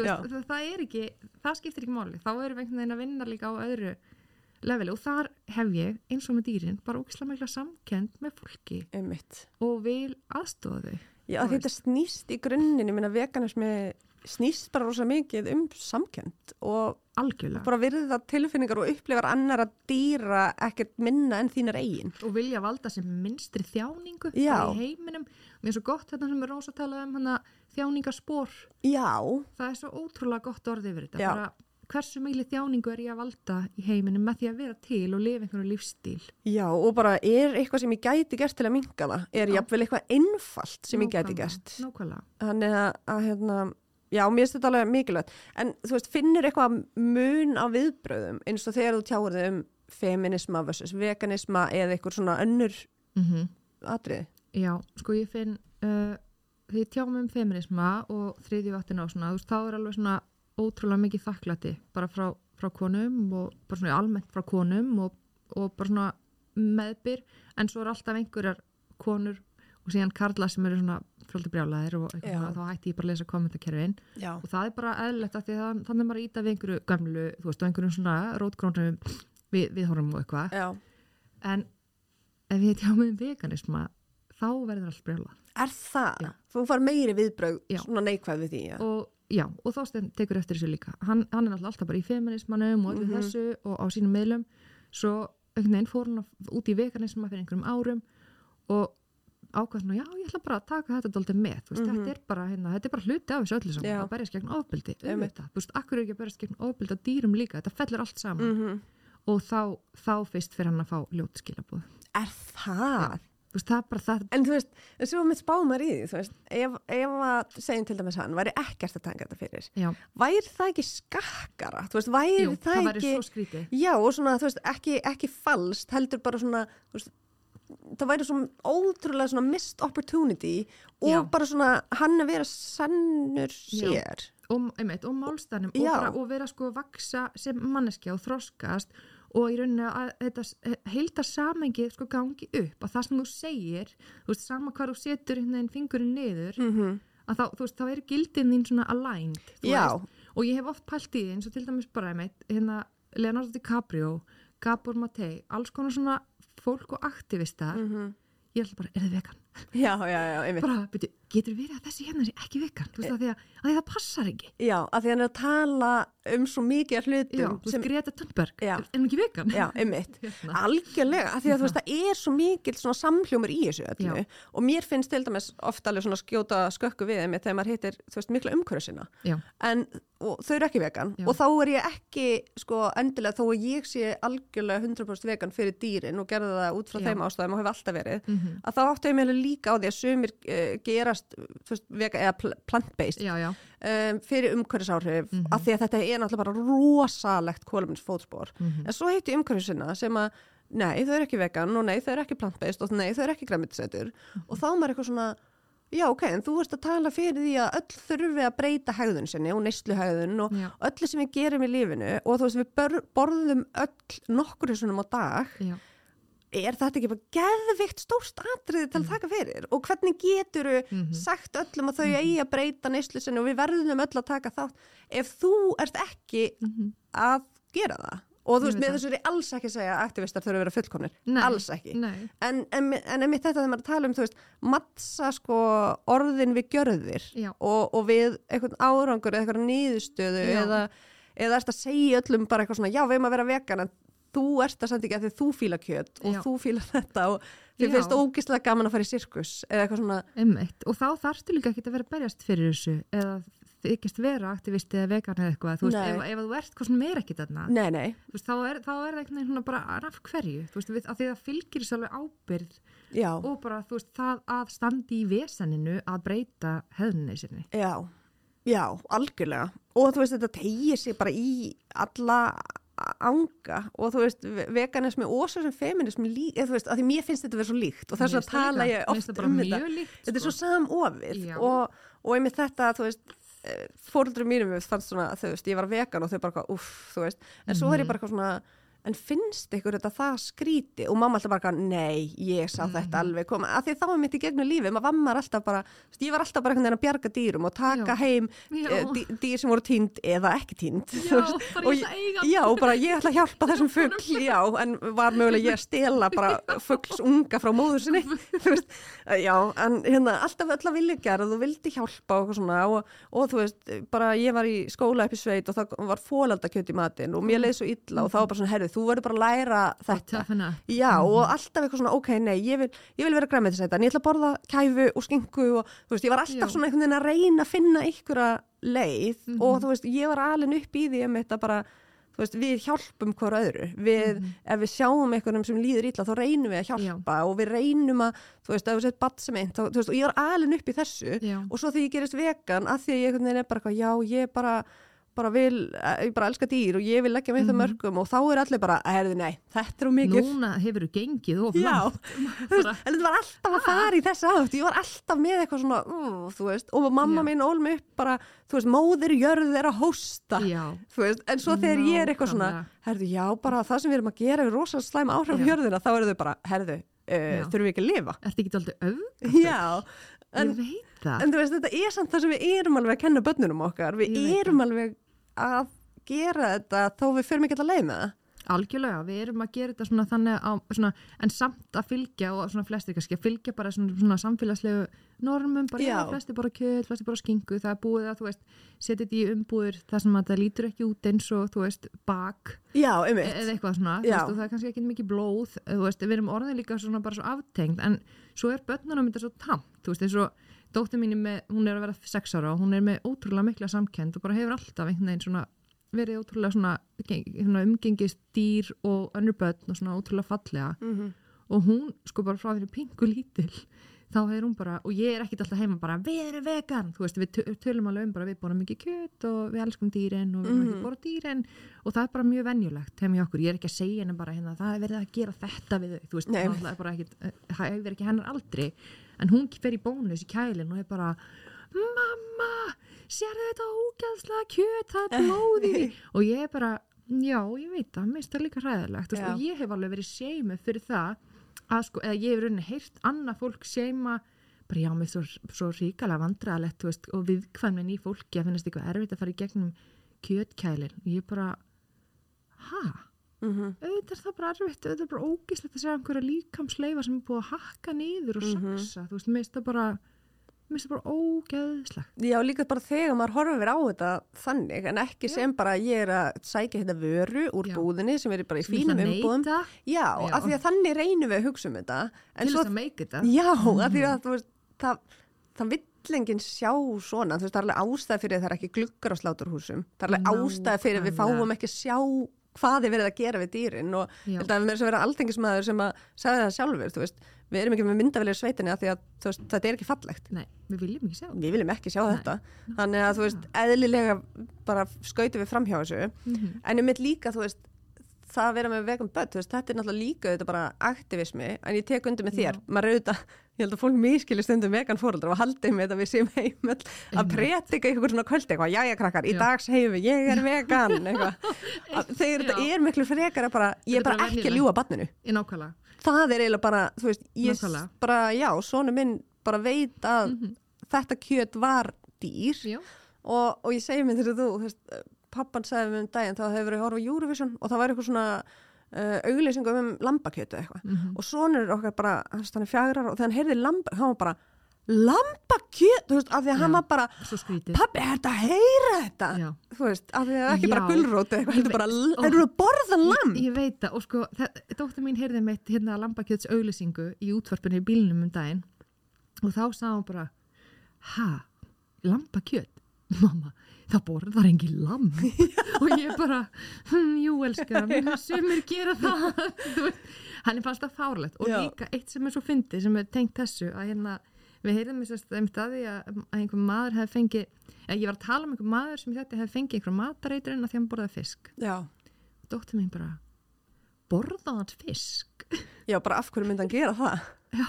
Það skiptir ekki máli. Þá erum við einhvern veginn að vinna líka á öðru leveli og þar hef ég, eins og með dýrin, bara ógeðslega mikla samkennd með fólki. Einmitt. Og vil aðstoða þau. Já, þetta snýst í grunninn, ég meina veganismi snýst bara rosa mikið samkennd og algjörlega bara virða tilfinningar og upplifar annara dýra ekkert minna en þínar eigin. Og vilja valda sem minnstri þjáningu í heiminum. Mér er svo gott þetta sem Rósa talaði þjáningaspor. Já. Það er svo ótrúlega gott orð yfir þetta. Já. Bara hversu miklu þjáningu er ég að valda í heiminum með því að vera til og lifa einhverju lífstíl. Já, og bara er eitthvað sem ég gæti gert til að minnka það? Er jafnvel eitthvað einfalt sem ég gæti gert? Nákvæmlega. Þannig að já, mér finnst þetta alveg mikilvægt. En þú veist, finnur eitthvað mun á viðbröðum eins og þegar þú tjáir þig feminisma versus veganisma eða eitthvað svona önnur atriði? Já, sko ég finn því tjáum feminisma og þriðju vaktina og svona, þú veist, þá er alveg svona ótrúlega mikið þakklæti bara frá konum og bara svona almennt frá konum og bara svona meðbyr en svo er alltaf einhverjar konur og síðan karlar sem eru svona fráldi brjálæðir og þá hætti ég bara að lesa kommentakerfin og það er bara eðlilegt að því að þannig maður íta við einhverju gamlu, þú veist, og einhverjum svona rótgrónum við horfum og eitthvað en ef ég tjá mig veganisma þá verður allt brjálað. Er það? Já. Þú far meiri viðbrögð svona neikvæð við því, og já, og Þorsteinn tekur eftir þessu líka hann náttúrulega alltaf bara í feminismanum og öllu þessu og á sínum miðlum svo einhvern veginn fór hann út í veganisma fyrir einhverjum árum og ákvað svona, já, ég ætla bara að taka þetta dálítið með, þú veist, þetta er bara hluti af þessu öllu saman, að berjast gegn ofbeldi þú veist, akkur er ekki að berjast gegn ofbeldi á dýrum líka, þetta fellur allt saman og þá fyrst fyrir hann að fá ljót skilaboð. Er það? Þú veist, það er bara það. En þú veist, svo með spámar í því, þú veist, ef að segjum til dæmis hann, væri ekkert að taka þetta fyrir. Já. Væri það ekki skakkara? Þú veist, væri Jú, það væri ekki... svo skrítið. Já, og svona, þú veist, ekki falskt, heldur bara svona, þú veist, það væri svona ótrúlega svona missed opportunity og bara svona hann að vera sannur sér. Og málstæðnum og vera sko vaksa sem manneskja og þroskast og í rauninni að þetta heildar samengið sko gangi upp að það sem þú segir, þú veist, sama hvað þú setur fingurinn niður að þá, þú veist, þá er gildin þín svona aligned, þú veist, og ég hef oft pælt í því eins og til dæmis bara Leonardo DiCaprio, Gabor Maté, alls konar svona fólk og aktivistar ég ætla bara, er þið vegan? Já, einmitt. Bara, byrju, getur verið að þessi hérna sé ekki vegan? Þú veist, að því það passar ekki. Já, að því hann er að tala svo mikið hlutum. Já, þú veist, Greta Thunberg, er hann ekki vegan? Já, einmitt. Algjörlega, að því að þú veist, það er svo mikil svona samhljómur í þessu öllu og mér finnst til dæmis ofta alveg svona skjóta skökku við einmitt þegar maður hittir, þú veist, mikla umhverju sinna. Já. En þau eru ekki vegan og þá er ég ekki, sko, endilega þó að ég sé algjörlega 100% vegan fyrir dýrin og gerði það út frá þeim ástæðum og hef alltaf verið, að þá áttu ég meðlega líka á því að sumir gerast, þú veist, vegan eða plant-based fyrir umhverfisáhrif af því að þetta er náttúrulega bara rosalegt kolefnisfótspor. En svo heitti umhverfið sinna sem að nei, þau eru ekki vegan og nei, þau eru ekki plant-based og nei, þau eru ekki grænmetisætur og þá er maður eitthvað svona já, ok, en þú veist að tala fyrir því að öll þurfi að breyta hegðun sinni og neysluhegðun og öllu sem við gerum í lífinu og þú veist, við borðum öll nokkur sinnum á dag er þetta ekki bara geðvikt stórt atriði til að taka fyrir og hvernig getur sagt öllum að þau eigi að breyta neyslu sinni og við verðum öll að taka þátt ef þú ert ekki að gera það og þú veist, með þessu er ég alls ekki að segja að aktivistar þurfa að vera fullkomnir, alls ekki en einmitt þetta þegar maður tala um, þú veist, mattsa sko orðin við gjörðir og við einhvern árangur eða eitthvað niðurstöðu eða ert að segja öllum bara eitthvað svona, já, við erum að vera vegan en þú ert að senda ekki að því þú fíla kjöt og þú fíla þetta og þið finnst ógeðslega gaman að fara í sirkus eða eitthvað svona einmitt, og þá þarftu líka ekki að vera berjast fyrir þessu eða þykist vera aktivisti eða vegan eða eitthvað, þú veist, ef þú ert hvað sem ekki þarna, þú veist, þá er það einhvern veginn svona bara af hverju, þú veist, að því það fylgir þessu alveg ábyrgð og bara, þú veist, það að standi í veseninu að breyta hefðinni sinni. Já, algjörlega og þú veist, þetta tegir sig bara í alla anga og þú veist, veganismi og svo sem feminismi líka, þú veist, að því mér finnst þetta verið svo líkt og þess að tala ég oft þetta er svo samofið og einmitt þetta, þú veist fóreldrum mínum fannst svona, þú veist, ég var vegan og þau bara, þú veist, en svo er ég bara eitthvað svona en finnst ykkur þetta það skríti og mamma alltaf bara, nei, ég sá þetta alveg koma, af því þá er mitt í gegnum lífið maður vammar alltaf bara, ég var alltaf bara að bjarga dýrum og taka heim dýr sem voru týnd eða ekki týnd og bara ég ætla að hjálpa þessum fugl, en var mögulega ég að stela bara fugls unga frá móður sinni þú veist, en hérna alltaf öll að vilja gera, þú vildi hjálpa og svona og þú veist, bara ég var í skóla upp í sveit og það var folaldakjöt í matinn og mér leið svo illa og þá var bara svona, þú verður bara að læra þetta og alltaf eitthvað svona, ok, nei, ég vil vera grænmetisæta en ég ætla að borða kæfu og skinku og þú veist, ég var alltaf svona einhvern veginn að reyna að finna einhverja leið og þú veist, ég var alin upp í því þetta bara, þú veist, við hjálpum hver öðru, ef við sjáum einhverjum sem líður illa, þá reynum við að hjálpa og við reynum að, þú veist, ef við sett badd sem einn, þú veist, og ég var alin upp í þessu og svo þegar ég gerist vegan, að því að ég einhvern veginn er bara, ég bara elska dýr og ég vil leggja mig það mörgum og þá er allir bara, nei, þetta er mikið. Núna hefur þú gengið of langt. En þetta var alltaf að fara í þessa átt, ég var alltaf með eitthvað svona, þú veist, og mamma mín ól mig upp bara, þú veist, móðir jörð er að hósta, þú veist, en svo þegar ég er eitthvað svona, bara það sem við erum að gera er rosalega slæm áhrif jörðina, þá eru þau bara, þurfum við ekki að lifa. Ertu ekki alltaf öfgast? En þú veist, þetta er samt það sem við erum alveg að kenna börnunum okkar, við erum alveg að gera þetta þó við förum ekki alltaf leið með það. Algjörlega, við erum að gera þetta svona þannig svona, en samt að fylgja og svona flestir kannski að fylgja bara svona samfélagslegu normum, bara flestir bara kjöt, flestir bara skingu, það búið að þú veist, setja þetta í umbúðir þar sem að það lítur ekki út eins og þú veist, bak eða eitthvað svona, þú veist, og það er kannski ekki mikið blóð, þú veist, við erum orðin líka svona bara svo aftengd, en svo börnunum þetta svo tamt, þú veist, eins og dóttir mín hún að vera 6 ára og hún með ótrúlega mikla samkennd og bara hefur alltaf einhvern veginn svona verið ótrúlega svona umgengist dýr og önnur börn og svona ótrúlega fallega og hún sko bara frá því pingu lítil þá hún bara, og ég ekkert alltaf heima bara, við erum vegan, þú veist, við tölum alveg bara, við borðum ekki kjöt og við elskum dýrin og við erum ekki borða dýrin og það bara mjög venjulegt heim í okkur, ég ekki að segja henni bara hérna, það verið að gera þetta við þau, þú veist, það bara ekkert, það hefur ekki hennar aldrei, en hún fer í bónus í kælinn og bara, mamma, sérðu þetta ógeðslega kjöt, það blóð í því og ég bara, já, ég veit það, mér finnst það líka hræðilegt og ég hef alveg verið seimuð fyrir það að sko, eða ég hef rauninni heyrt annað fólk seima, bara já, mér svo ríkalega vandræðalegt, þú veist, og viðkvæmnin í fólki að finnast eitthvað erfitt að fara í gegnum kjötkælin, ég bara auðvitað það bara erfitt, auðvitað bara ógeðslegt að segja einhverja líkamsleifa sem búið að hakka niður og saksa, þú veist, mér finnst það bara ógeðslegt. Já, líka bara þegar maður horfir á þetta þannig, en ekki sem bara ég að sækja þetta vöru úr búðinni sem bara í fínum umbúðum. Já, af því að þannig reynum við að hugsa þetta. Til þess að make þetta. Já, af því að þú veist, það vill enginn sjá svona, þú veist, það er alveg ástæð fyrir það er ekki gluggar á sláturhúsum. Það er alveg ástæð fyrir við fáum ekki sjá hvað er verið að gera við dýrin og held að við vera alþingismæður sem að sagði það sjálfur, þú veist, við erum ekki með myndavélar í sveitinni af því að veist, þetta er ekki fallegt. Nei, við viljum ekki sjá þetta. Við viljum ekki sjá þetta. Þannig að þú veist, eðlilega bara skautum við fram hjá þessu. En ég mynd líka, þú veist, það að vera með vegan börn, þú veist, þetta er náttúrulega líka þetta bara aktivismi, en ég tek undir með þér. Maður auðvitað, ég held að fólk miskili stundum vegan foreldrar og haldið með þetta við séum heimöll að predika ykkur svona kvöldi eitthvað, jæja krakkar, í dags heimi, ég er vegan, eitthvað. Þegar þetta er miklu frekar að bara, ég er bara ekki að ljúga barninu. Nákvæmlega. Það er eiginlega bara, þú veist, ég bara, já, sonur minn bara veit að þetta kjöt var dýr og ég segi mér þegar þú veist, pappan sagði mér daginn, þá hefur við horfað Eurovision og það var eitthvað svona auglýsingum lambakjötu eitthvað og sonur okkar bara, hann er 4 ára og þegar hann heyrði hann var bara, lambakjöt, þú veist, af því að hann var bara pappi, er þetta að heyra þetta? Þú veist, af því að ekki bara gulrót eitthvað, heldur bara, eru að borða lamb? Ég veit það, og sko, dóttir mín heyrði meitt hérna lambakjöts auglýsingu í útvarpinu í bílnum daginn og þá sagði hann bara, lambakjöt? Mamma, það borðar engin lamb og ég bara, jú elskar sumir gera það hann fannst það fárlegt og líka eitt sem svo fyndið, sem tengt þessu að hérna, við heyrðum þess að einhver maður hefði fengið, ég var að tala um einhver maður sem þetta hefði fengið einhver matareitrun að því hann borðaði fisk dóttir mín bara, borðaði hann fisk? Já, bara af hverju myndi hann gera það? Já,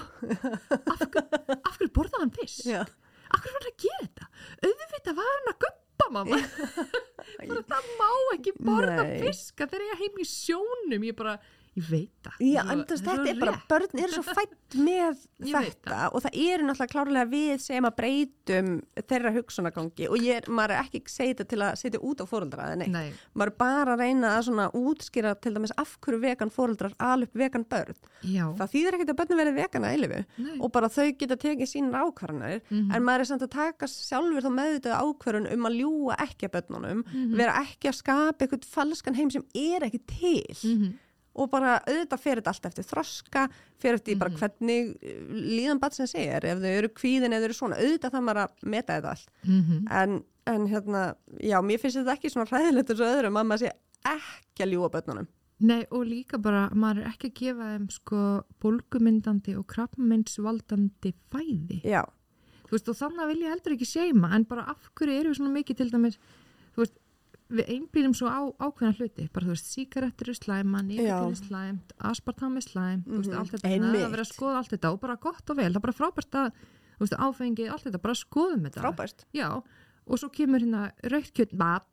af hverju borðaði hann fisk? Já. Akkur var hann að gera þetta? Auðvitað var hann að guppa, mamma. Það má ekki borða fiska þegar ég heim í sjónum. Ég veit það. Já, en þetta er bara, börn eru svo fætt með þetta og það eru náttúrulega klárlega við sem að breytum þeirra hugsunagangi og maður er ekki segið þetta til að setja út á foreldra eða neitt. Nei. Maður er bara að reyna að svona útskýra til dæmis af hverju vegan foreldrar ala upp vegan börn. Já. Það þýðir ekki að börnum verið vegan að eilifu og bara þau geta tekið sínar ákvarðanir en maður er samt að taka sjálfur þá meðvitað ákvarðun að ljúga ekki að börnunum, vera ekki að skapa eitthvað falskan heim sem er ekki til. Og bara auðvitað fer þetta allt eftir þroska, fer eftir bara hvernig líðan barnsins er, ef þau eru kvíðin eða þau eru svona, auðvitað það maður að meta þetta allt. En hérna, já, mér finnst þetta ekki svona hræðilegt eins og öðrum að maður sé ekki að ljúga börnunum. Nei, og líka bara, maður er ekki að gefa þeim sko bólgumyndandi og krabbameinsvaldandi fæði. Já. Þú veist, og þannig vil ég heldur ekki seima, en bara af hverju eru við svona mikið til dæmis, þú veist, við einblýnum svo á ákveðna hluti, bara þú veist, sígarettur er slæma, nikotín er slæmt, aspartam er slæmt, þú veist, allt þetta, það verið að skoða allt þetta og bara gott og vel, það er bara frábært að, þú veist, áfengi, allt þetta, bara skoðum þetta. Frábært. Já, og svo kemur hérna rautt kjöt,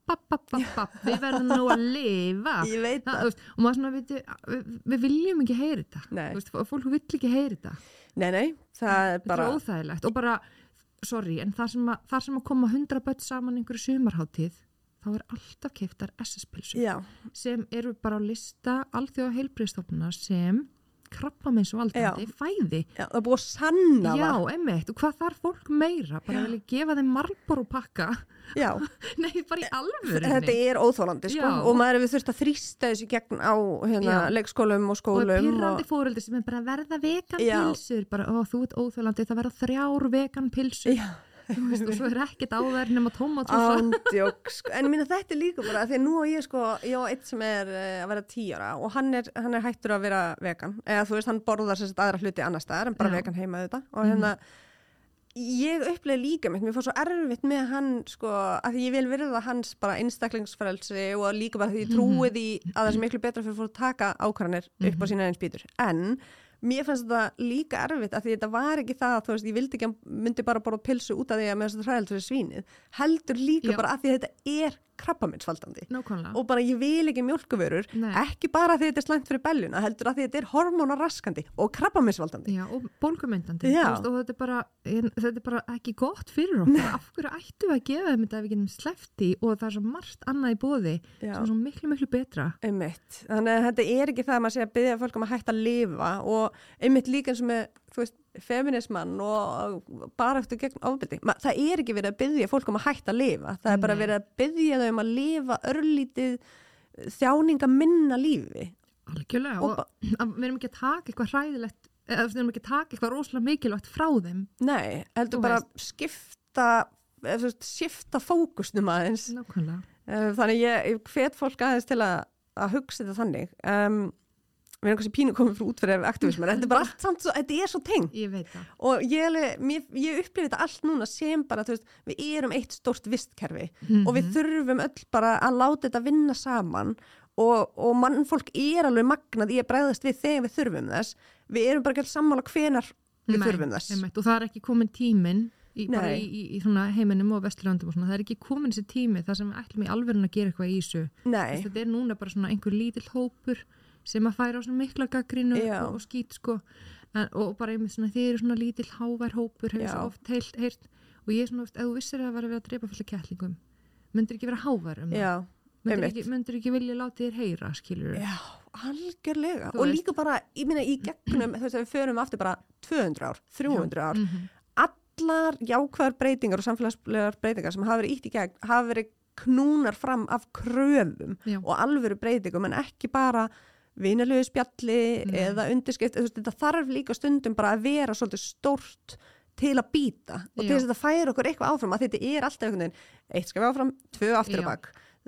við verðum nú að lifa. Ég veit það. Þú veist, og maður svona, við viljum ekki heyra þetta. Nei. Þú veist, fólk vill ekki heyra þetta. Nei, það er bara... Þetta er óþægilegt og bara, sorry, en þar sem að koma 100 börn saman einhverju sumarhátíð, þá alltaf keyptar SS-pilsur Já. sem eru bara á lista alþjóða heilbrigðisstofnunar sem krabbameinsvaldandi fæði. Já, það er búið að sanna Já, einmitt, og hvað þarf fólk meira? Bara vilja gefa þeim Marlboro pakka. Já. Nei, bara í alvörinni. Þetta er óþólandi, sko, og maður hefur þurft að þrýsta þessu gegn á leikskólum og skólum. Og pirrandi fóreldi sem er bara verða vegan pilsur, bara, þú ert óþólandi, það verða 3 vegan pilsur. Já. Þú veist, og svo er ekkert á þær nema tómatsósa. Ándjók, sko. En mína þetta er líka bara, því að nú ég á eitt sem er að vera 10 ára og hann er hættur að vera vegan, eða þú veist, hann borðar sérst aðra hluti annars staðar en bara vegan heima þetta, og ég upplegi líka mitt, mér fór svo erfitt með hann, sko, að því ég vil virða hans bara einstaklingsfrelsi og líka bara því ég trúi því að það er miklu betra fyrir fólk að taka ákvarðanir upp á sína einn spýtur, en mér fannst þetta líka erfitt að því þetta var ekki það, þú veist, ég vildi ekki að myndi bara borða pilsu út af því að mér finnst þetta hræðilegt fyrir svínið, heldur líka bara að því að þetta er krabbameinsvaldandi. Nákvæmlega. Og bara ég vil ekki mjólkuvörur, ekki bara að því þetta er slæmt fyrir beljuna, heldur að því þetta er hormónaraskandi og krabbameinsvaldandi. Já, og bólgumyndandi. Og þetta er bara ekki gott fyrir okkur. Af hverju ættum við að gefa þeim þetta ef við getum sleppt í og það er svo margt annað í boði sem er svo miklu, miklu betra. Einmitt. Þannig að þetta er ekki það að maður sé að biðja fólk að hætta að lifa og einmitt líka eins og með, þú veist, feminismann og bara eftir gegn ofbeldi. Það er ekki verið að biðja fólk að hætta að lifa. Það er bara verið að biðja þau að lifa örlítið þjáninga minna lífi. Algjörlega. Og við erum ekki að taka eitthvað hræðilegt, eða við erum ekki að taka eitthvað rosalega mikilvægt frá þeim. Nei, heldur bara skipta fókusnum aðeins. Nákvæmlega. Þannig ég hvet fólk aðeins til að hugsa þetta þannig. Við erum kannski pínu komið út fyrir aktivismar, þetta er bara allt samt svo, þetta er svo tengt. Ég veit það. Og ég upplifi þetta allt núna sem bara, þú veist, við erum eitt stórt vistkerfi og við þurfum öll bara að láta þetta vinna saman og mannfólk er alveg magnað í að bregðast við þegar við þurfum þess. Við erum bara ekki sammála hvenar við þurfum þess. Og það er ekki komin tíminn í svona heiminum og vesturlöndum og svona, það er ekki komin þessi tími þar sem við ætlum í alvörun að gera eitthvað í þessu. Þetta er núna bara svona einhver lítill hópur sem að færa á svona mikla gagnrýnu og skít, sko, og bara einmitt svona, þið eru svona lítill hávær hópur, hefur svo oft heyrt, og ég er svona, ef þú vissir að það var að vera að drepa fullt af kettlingum, myndir ekki vera hávær það, myndir ekki vilja láta þér heyra, skilur. Já, algjörlega, og líka bara, ég meina í gegnum, þú veist, við förum aftur bara 200 ár, 300 ár, allar jákvæðar breytingar og samfélagslegar breytingar sem hafa verið ítt í gegn, hafa verið knúnar fram af kröfum og alvöru breytingum, en ekki bara vinalegu spjalli eða undirskrift, þetta þarf líka stundum bara að vera svolítið stórt til að býta og til þess að það færa okkur eitthvað áfram, að þetta er alltaf einhvern veginn, 1 skal við áfram, 2 aftur á bak,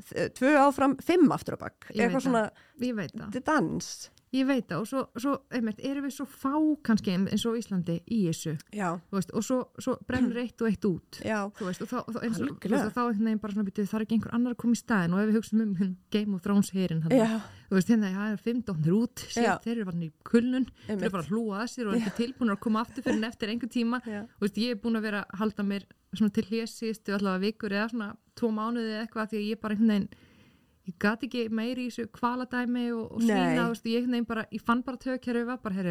2 áfram, 5 aftur á bak, eitthvað svona, þetta er dans. Ég veit það, og svo einmitt, erum við svo fá kannski eins og Íslandi í þessu, þú veist, og svo brennur eitt og eitt út, þú veist, og þá eins og þá einhvern veginn bara svona býtið, það er ekki einhver annar að koma í staðin, og ef við hugsaum Game of Thrones herinn, þú veist, hérna, það er 5 dóttir út, þeir eru bara í kulnun, þeir eru bara að hlúa að sér og ekki tilbúinir að koma aftur fyrir eftir einhver tíma, þú veist, ég er búin að vera að halda mér svona til hlés síðustu allavega vikur eða svona 2 mánuði eða eitthvað, því að ég bara einhvern veginn ég gat ekki meiri í þessu kvaladæmi og svína, þú veist, ég fann bara tökkerfi, var bara,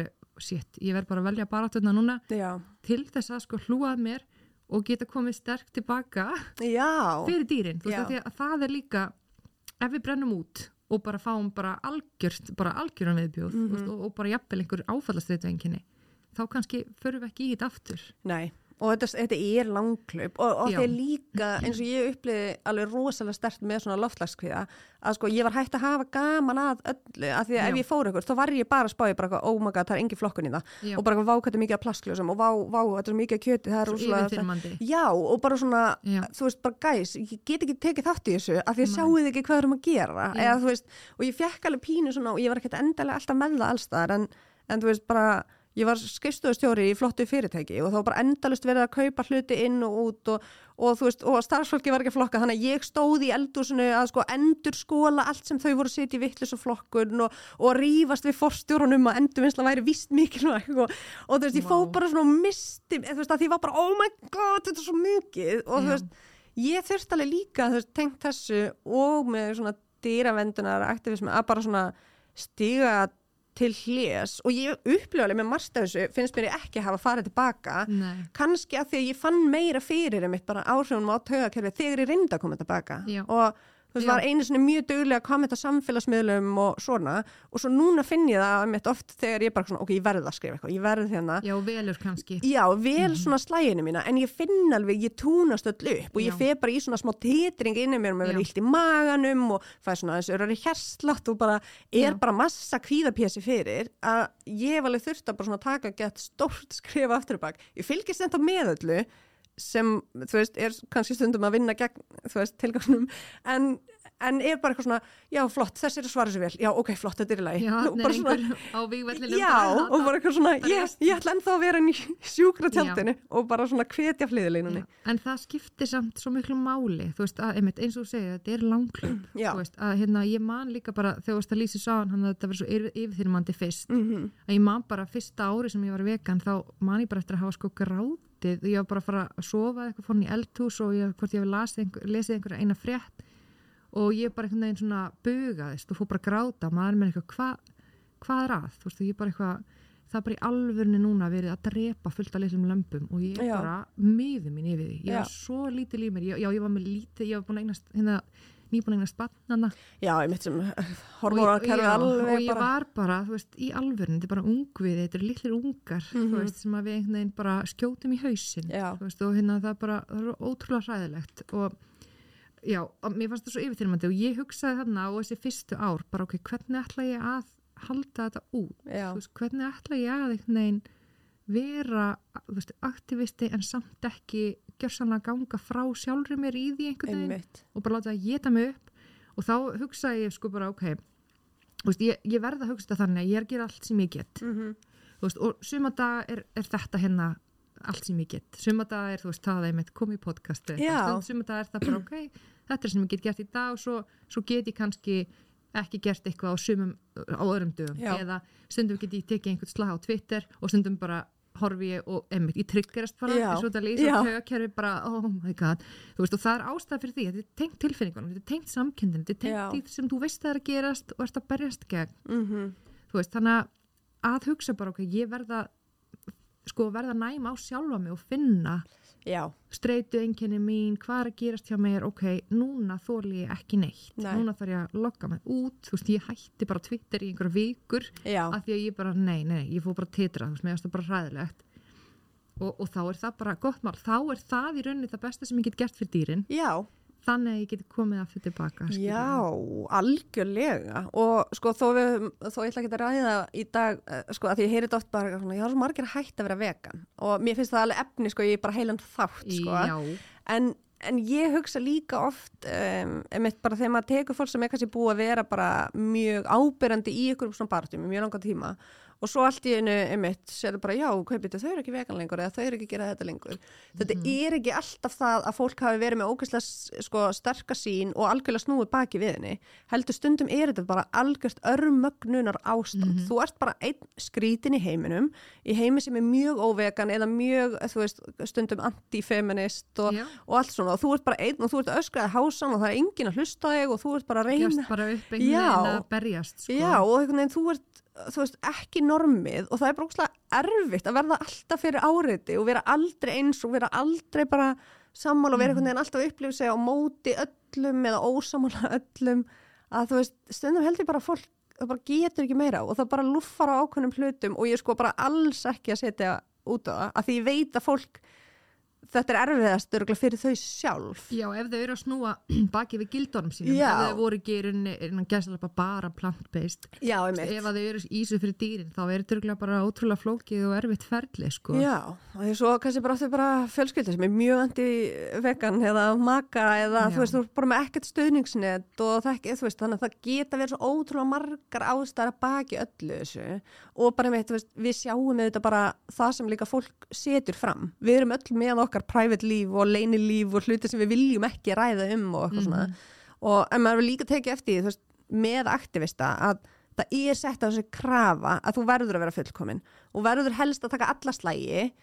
ég verð bara að velja barátuna núna til þess að sko hlúað mér og geta komið sterk tilbaka fyrir dýrin, þú veist, því að það er líka, ef við brennum út og bara fáum bara algjöran viðbjóð, og bara jafnvel einhver áfallastreitu þá kannski förum við ekki í þetta aftur. Nei. Og þetta er langklaup og þetta er líka, eins og ég uppliði alveg rosalega sterkt með svona loftslagskvíða, að sko ég var hægt að hafa gaman að öllu, að því að ef ég fór ykkur þá var ég bara að spája bara, oh my god, það er engin flokkun í það og bara vá, þetta er mikið af plastglösum og vá, þetta er mikið af kjöti, það er rosalega og bara svona, þú veist, bara gæs, ég get ekki tekið þátt í þessu af því að sjáuð ekki hvað erum að gera eða þú veist, og ég fekk alveg pínu svona og ég var ekkert endalega alltaf með það alls staðar en þú veist, bara ég var skrifstofustjóri í flottu fyrirtæki og þá var bara endalaust verið að kaupa hluti inn og út og þú veist, og starfsfólki var ekki að flokka, þannig að ég stóð í eldhúsinu að sko endurskóla allt sem þau voru að setja í vitleysu flokkun og rífast við forstjórunum að endurvinnsla væri víst mikilvæg og þú veist, ég fóð bara svona misti, þú veist, að því var bara, oh my god, þetta er svo mikið og þú veist, ég þurfti alveg líka, þú veist, tengt þessu og með svona dýravendunar aktivismi að bara svona stiga til hlés og ég upplifa alveg með margt af þessu finnst mér ekki að hafa farið tilbaka kannski að því að ég fann meira fyrir mitt bara áhrifunum á taugakerfið þegar ég reyndi að koma tilbaka og þú veist, var einu svona mjög duglega að kommenta samfélagsmiðlum og svona og svo núna finn ég það mitt oft þegar ég bara svona, ok, ég verð að skrifa eitthvað, ég verð hérna. Já, velur kannski. Já, vel svona slæginu mína, en ég finn alveg, ég túnast öll upp og ég fer bara í svona smá titring inni mér og mér verður illt í maganum og fæ svona þessu örari hjartslátt og bara bara massa kvíðapési fyrir að ég hef alveg þurft að bara svona taka gett stórt skrifa aftur og bak. Ég fylgist þetta með öllu sem, þú veist, kannski stundum að vinna gegn, þú veist, tilgangnum en bara eitthvað svona, já, flott, þessi svara svo vel, já, ok, flott, þetta í lagi. Já, bara svona, á vígvellinum. Já, og bara eitthvað svona, ég ætla ennþá að vera í sjúkratjaldinu og bara svona hvetja flyðilínunni. En það skiptir samt svo miklu máli, þú veist, að, einmitt, eins og þú segir, þetta langklöp, þú veist, að ég man líka bara, þegar þú veist að Lísi sáðan, hann að þetta var svo yfirþyrmandi fyrst, að ég man bara fyrsta ári sem ég var vegan, þá man ég bara eftir að hafa sko grátið, ég var bara að fara að sofa eitthvað fór í eldhús og hvort ég hefði lesið einhverja eina frétt og ég bara einhvern veginn svona bugaðist og fór bara að gráta og maður með eitthvað, hvað að? Þú veist, ég bara eitthvað, það bara í alvörni núna verið að drepa fullt af litlum lömbum og ég bara miður mín yfir því. Ég var svo lítil í mér, ég var með lítið, ég var búin að eignast, nýbúin að eignast barnana. Já, ég mitt sem hormónakerfið alveg bara. Og ég var bara, þú veist, í alvörni, þetta er bara ungviði, þetta er litlir ungar, þú veist, sem að við einhvern veginn bara skjótum í hausinn, þú veist, og það er ótrúlega hræðilegt og já, mér fannst það svo yfirþyrmandi og ég hugsaði þarna á þessi fyrstu ár bara ok, hvernig ætla ég að halda þetta út, þú veist, hvernig ætla ég að einhvern veginn vera, þú veist, aktivisti en samt ekki gjörsamlega ganga frá sjálfri mér í því einhvern veginn og bara láta það éta mig upp og þá hugsaði ég sko bara ok, þú veist, ég verð að hugsa þetta þannig að ég að gera allt sem ég get þú veist, og suma daga er þetta hérna allt sem ég get, suma daga þú veist, það einmitt komið í podcastu, suma daga það bara ok, þetta sem ég get gert í dag og svo get ég kannski ekki gert eitthvað á öðrum dögum eða stundum get ég tekið einhvern slag á Twitter og stundum bara horfi ég og einmitt, ég triggerast bara eins og þetta lýsa og taugakerfi bara, oh my god þú veist, og það er ástæð fyrir því, þetta er tengt tilfinningunum þetta er tengt samkendin, þetta er tengt því sem þú veist það er að gerast og ert að berjast gegn þú veist, þannig að hugsa bara ok, ég verða næm á sjálfa mig og finna streitu einkenni mín, hvað er að gerast hjá mér, ok, núna þoli ég ekki neitt, núna þarf ég að logga mig út, þú veist, ég hætti bara Twitter í einhverja vikur, af því að ég bara nei, ég fór bara að titra, þú veist, mér finnst það bara hræðilegt og þá er það bara gott mál, þá er það í rauninni það besta sem ég get gert fyrir dýrin þannig að ég geti komið aftur tilbaka Já, algjörlega og sko þó ég ætla ekki að ræða í dag sko að ég heyri þetta oft bara svona, ég har svo margir hætt að vera vegan og mér finnst það alveg efni sko, ég er bara heilan þátt sko en ég hugsa líka oft einmitt bara þegar maður tekur fólk sem er kannski búið að vera bara mjög áberandi í ykkur svona barðum í mjög langan tíma og svo allt í einu einmitt sér bara já, kaupið þau eru ekki vegan lengur eða þau eru ekki að gera þetta lengur. Þetta er ekki alltaf það að fólk hafi verið með ógeðslega sko sterka sín og algjörlega snúið baki við henni. Heldur stundum er þetta bara algjört örmögnunar ástand. Þú ert bara einn skrítin í heiminum, í heimi sem er mjög óvegan eða mjög, þú veist, stundum anti-feminist og allt svona og þú ert bara einn og þú ert öskraði hásan og það er enginn að hlusta þig og þú ert bara að reyna. Gjast bara upp einhvern veginn að berjast sko. Já, og einhvern veginn þú veist, ekki normið og það er bara ógeðslega erfitt að verða alltaf fyrir áreiti og vera aldrei eins og vera aldrei bara sammála og vera einhvern veginn alltaf að upplifa sig á móti öllum eða ósammála öllum að þú veist, stundum heldur bara fólk það bara getur ekki meira og það bara luffar á ákveðnum hlutum og ég sko bara alls ekki að setja út á það að því ég veit að fólk þetta er erfiðast örugglega fyrir þau sjálf. Já, ef þau eru að snúa baki við gildunum sínum, ef þau voru ekki innan gæslega bara plant-based. Já, einmitt. Ef þau eru ísu fyrir dýrin, þá er þetta örugglega bara ótrúlega flókið og erfitt ferli, sko. Já, og því svo kannski bara áttu bara fjölskylda sem er mjög anti-vegan eða maka eða þú veist, þú er bara með ekkert stuðningsnet og það ekki, þú veist, þannig að það geta verið svo ótrúlega margar ástæður baki öllu þessu og bara með, þú veist, við sjáum þetta bara það sem líka fólk setur fram. Við erum öll með okkar private líf og leynilíf og hluti sem við viljum ekki ræða og eitthvað svona og en maður vil líka tekið eftir þú veist, með aktivista að það sett á þessi krafa að þú verður að vera fullkomin og verður helst að taka alla slægi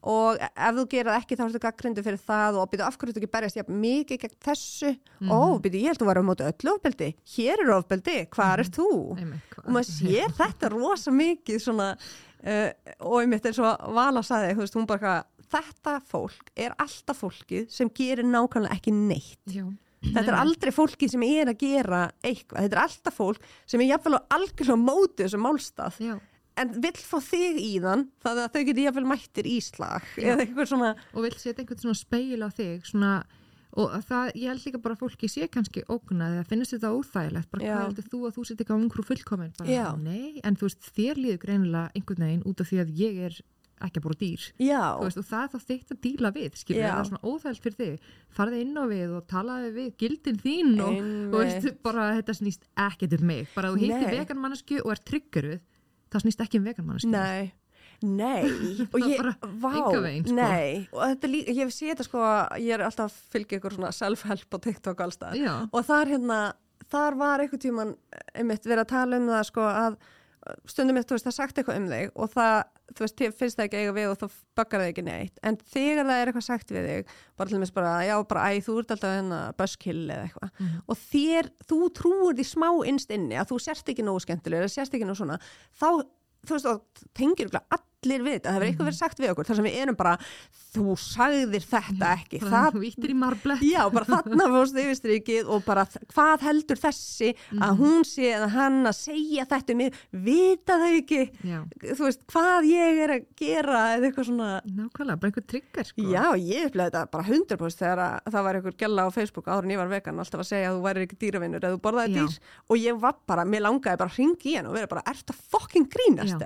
og ef þú gerir það ekki þá ertu gagnrýndur fyrir það og byrju af hverju þú ekki berjast mikið gegn þessu byrju ég held að þú væri á móti öllu ofbeldi hér er ofbeldi, hvað ert þú? Og maður sér þetta rosa mikið svona og einmitt eins og Vala sagði, þú veist, hún bara þetta fólk er alltaf fólkið sem gerir nákvæmlega ekki neitt þetta er aldrei fólkið sem er að gera eitthvað, þetta er alltaf fólk sem er jafnvel á algjörlega móti þessum málstað en vill fá þig í þann það að þau geti jafnvel mættir í slag eða eitthvað svona og vill setja einhvern svona speil á þig svona, og það, ég held líka bara að fólki sé kannski ógnað eða finnst þetta óþægilegt bara hvað heldur þú að þú setja eitthvað umhverju fullkomin bara, nei, en þú veist, þér líður greinilega einhvern veginn út af því að ég er ekki að búra dýr veist, og það er þá þitt að díla við skilur, það er svona óþægilegt fyrir þig farði inn á við og talaði við gildin þín og veist, bara þetta snýst ekkert mig, bara þú hittir veganmannesku og er triggeruð það snýst ekki veganmannesku Nei, og ég, veginn, sko. Nei, og þetta líka, ég sé þetta sko, ég er alltaf að fylgja ykkur svona self-help á TikTok allstað og þar var einhvern tímann einmitt verið að tala það sko að stundum mitt, þú veist, það sagt eitthvað þig og það, þú veist, finnst það ekki eiga við og þá baggar það ekki neitt, en þegar það er eitthvað sagt við þig, bara til dæmis bara, þú ert alltaf buzzkill eða eitthvað og þú trúir því smá innst inni að þú sérst ekki nógu skemmtilega eða sérst ekki nógu svona, þá, þú veist, og tengir allir við þetta, það hefur eitthvað verið sagt við okkur þar sem við erum bara, þú sagðir þetta ekki þú vittir í marblett bara þarna fórst yfirstrikið og bara hvað heldur þessi að hún sé eða hann að segja þetta mig, vita þau ekki þú veist, hvað ég er að gera eða eitthvað svona nákvæmlega, bara einhver trigger sko ég upplega þetta bara 100% þegar það var einhver gælla á Facebook áður en ég var vegan alltaf að segja að þú væri ekki dýravinnur eða þú borðaði dýr og ég var bara, mér langaði bara að hringa í hann og vera bara, ert það fucking grínast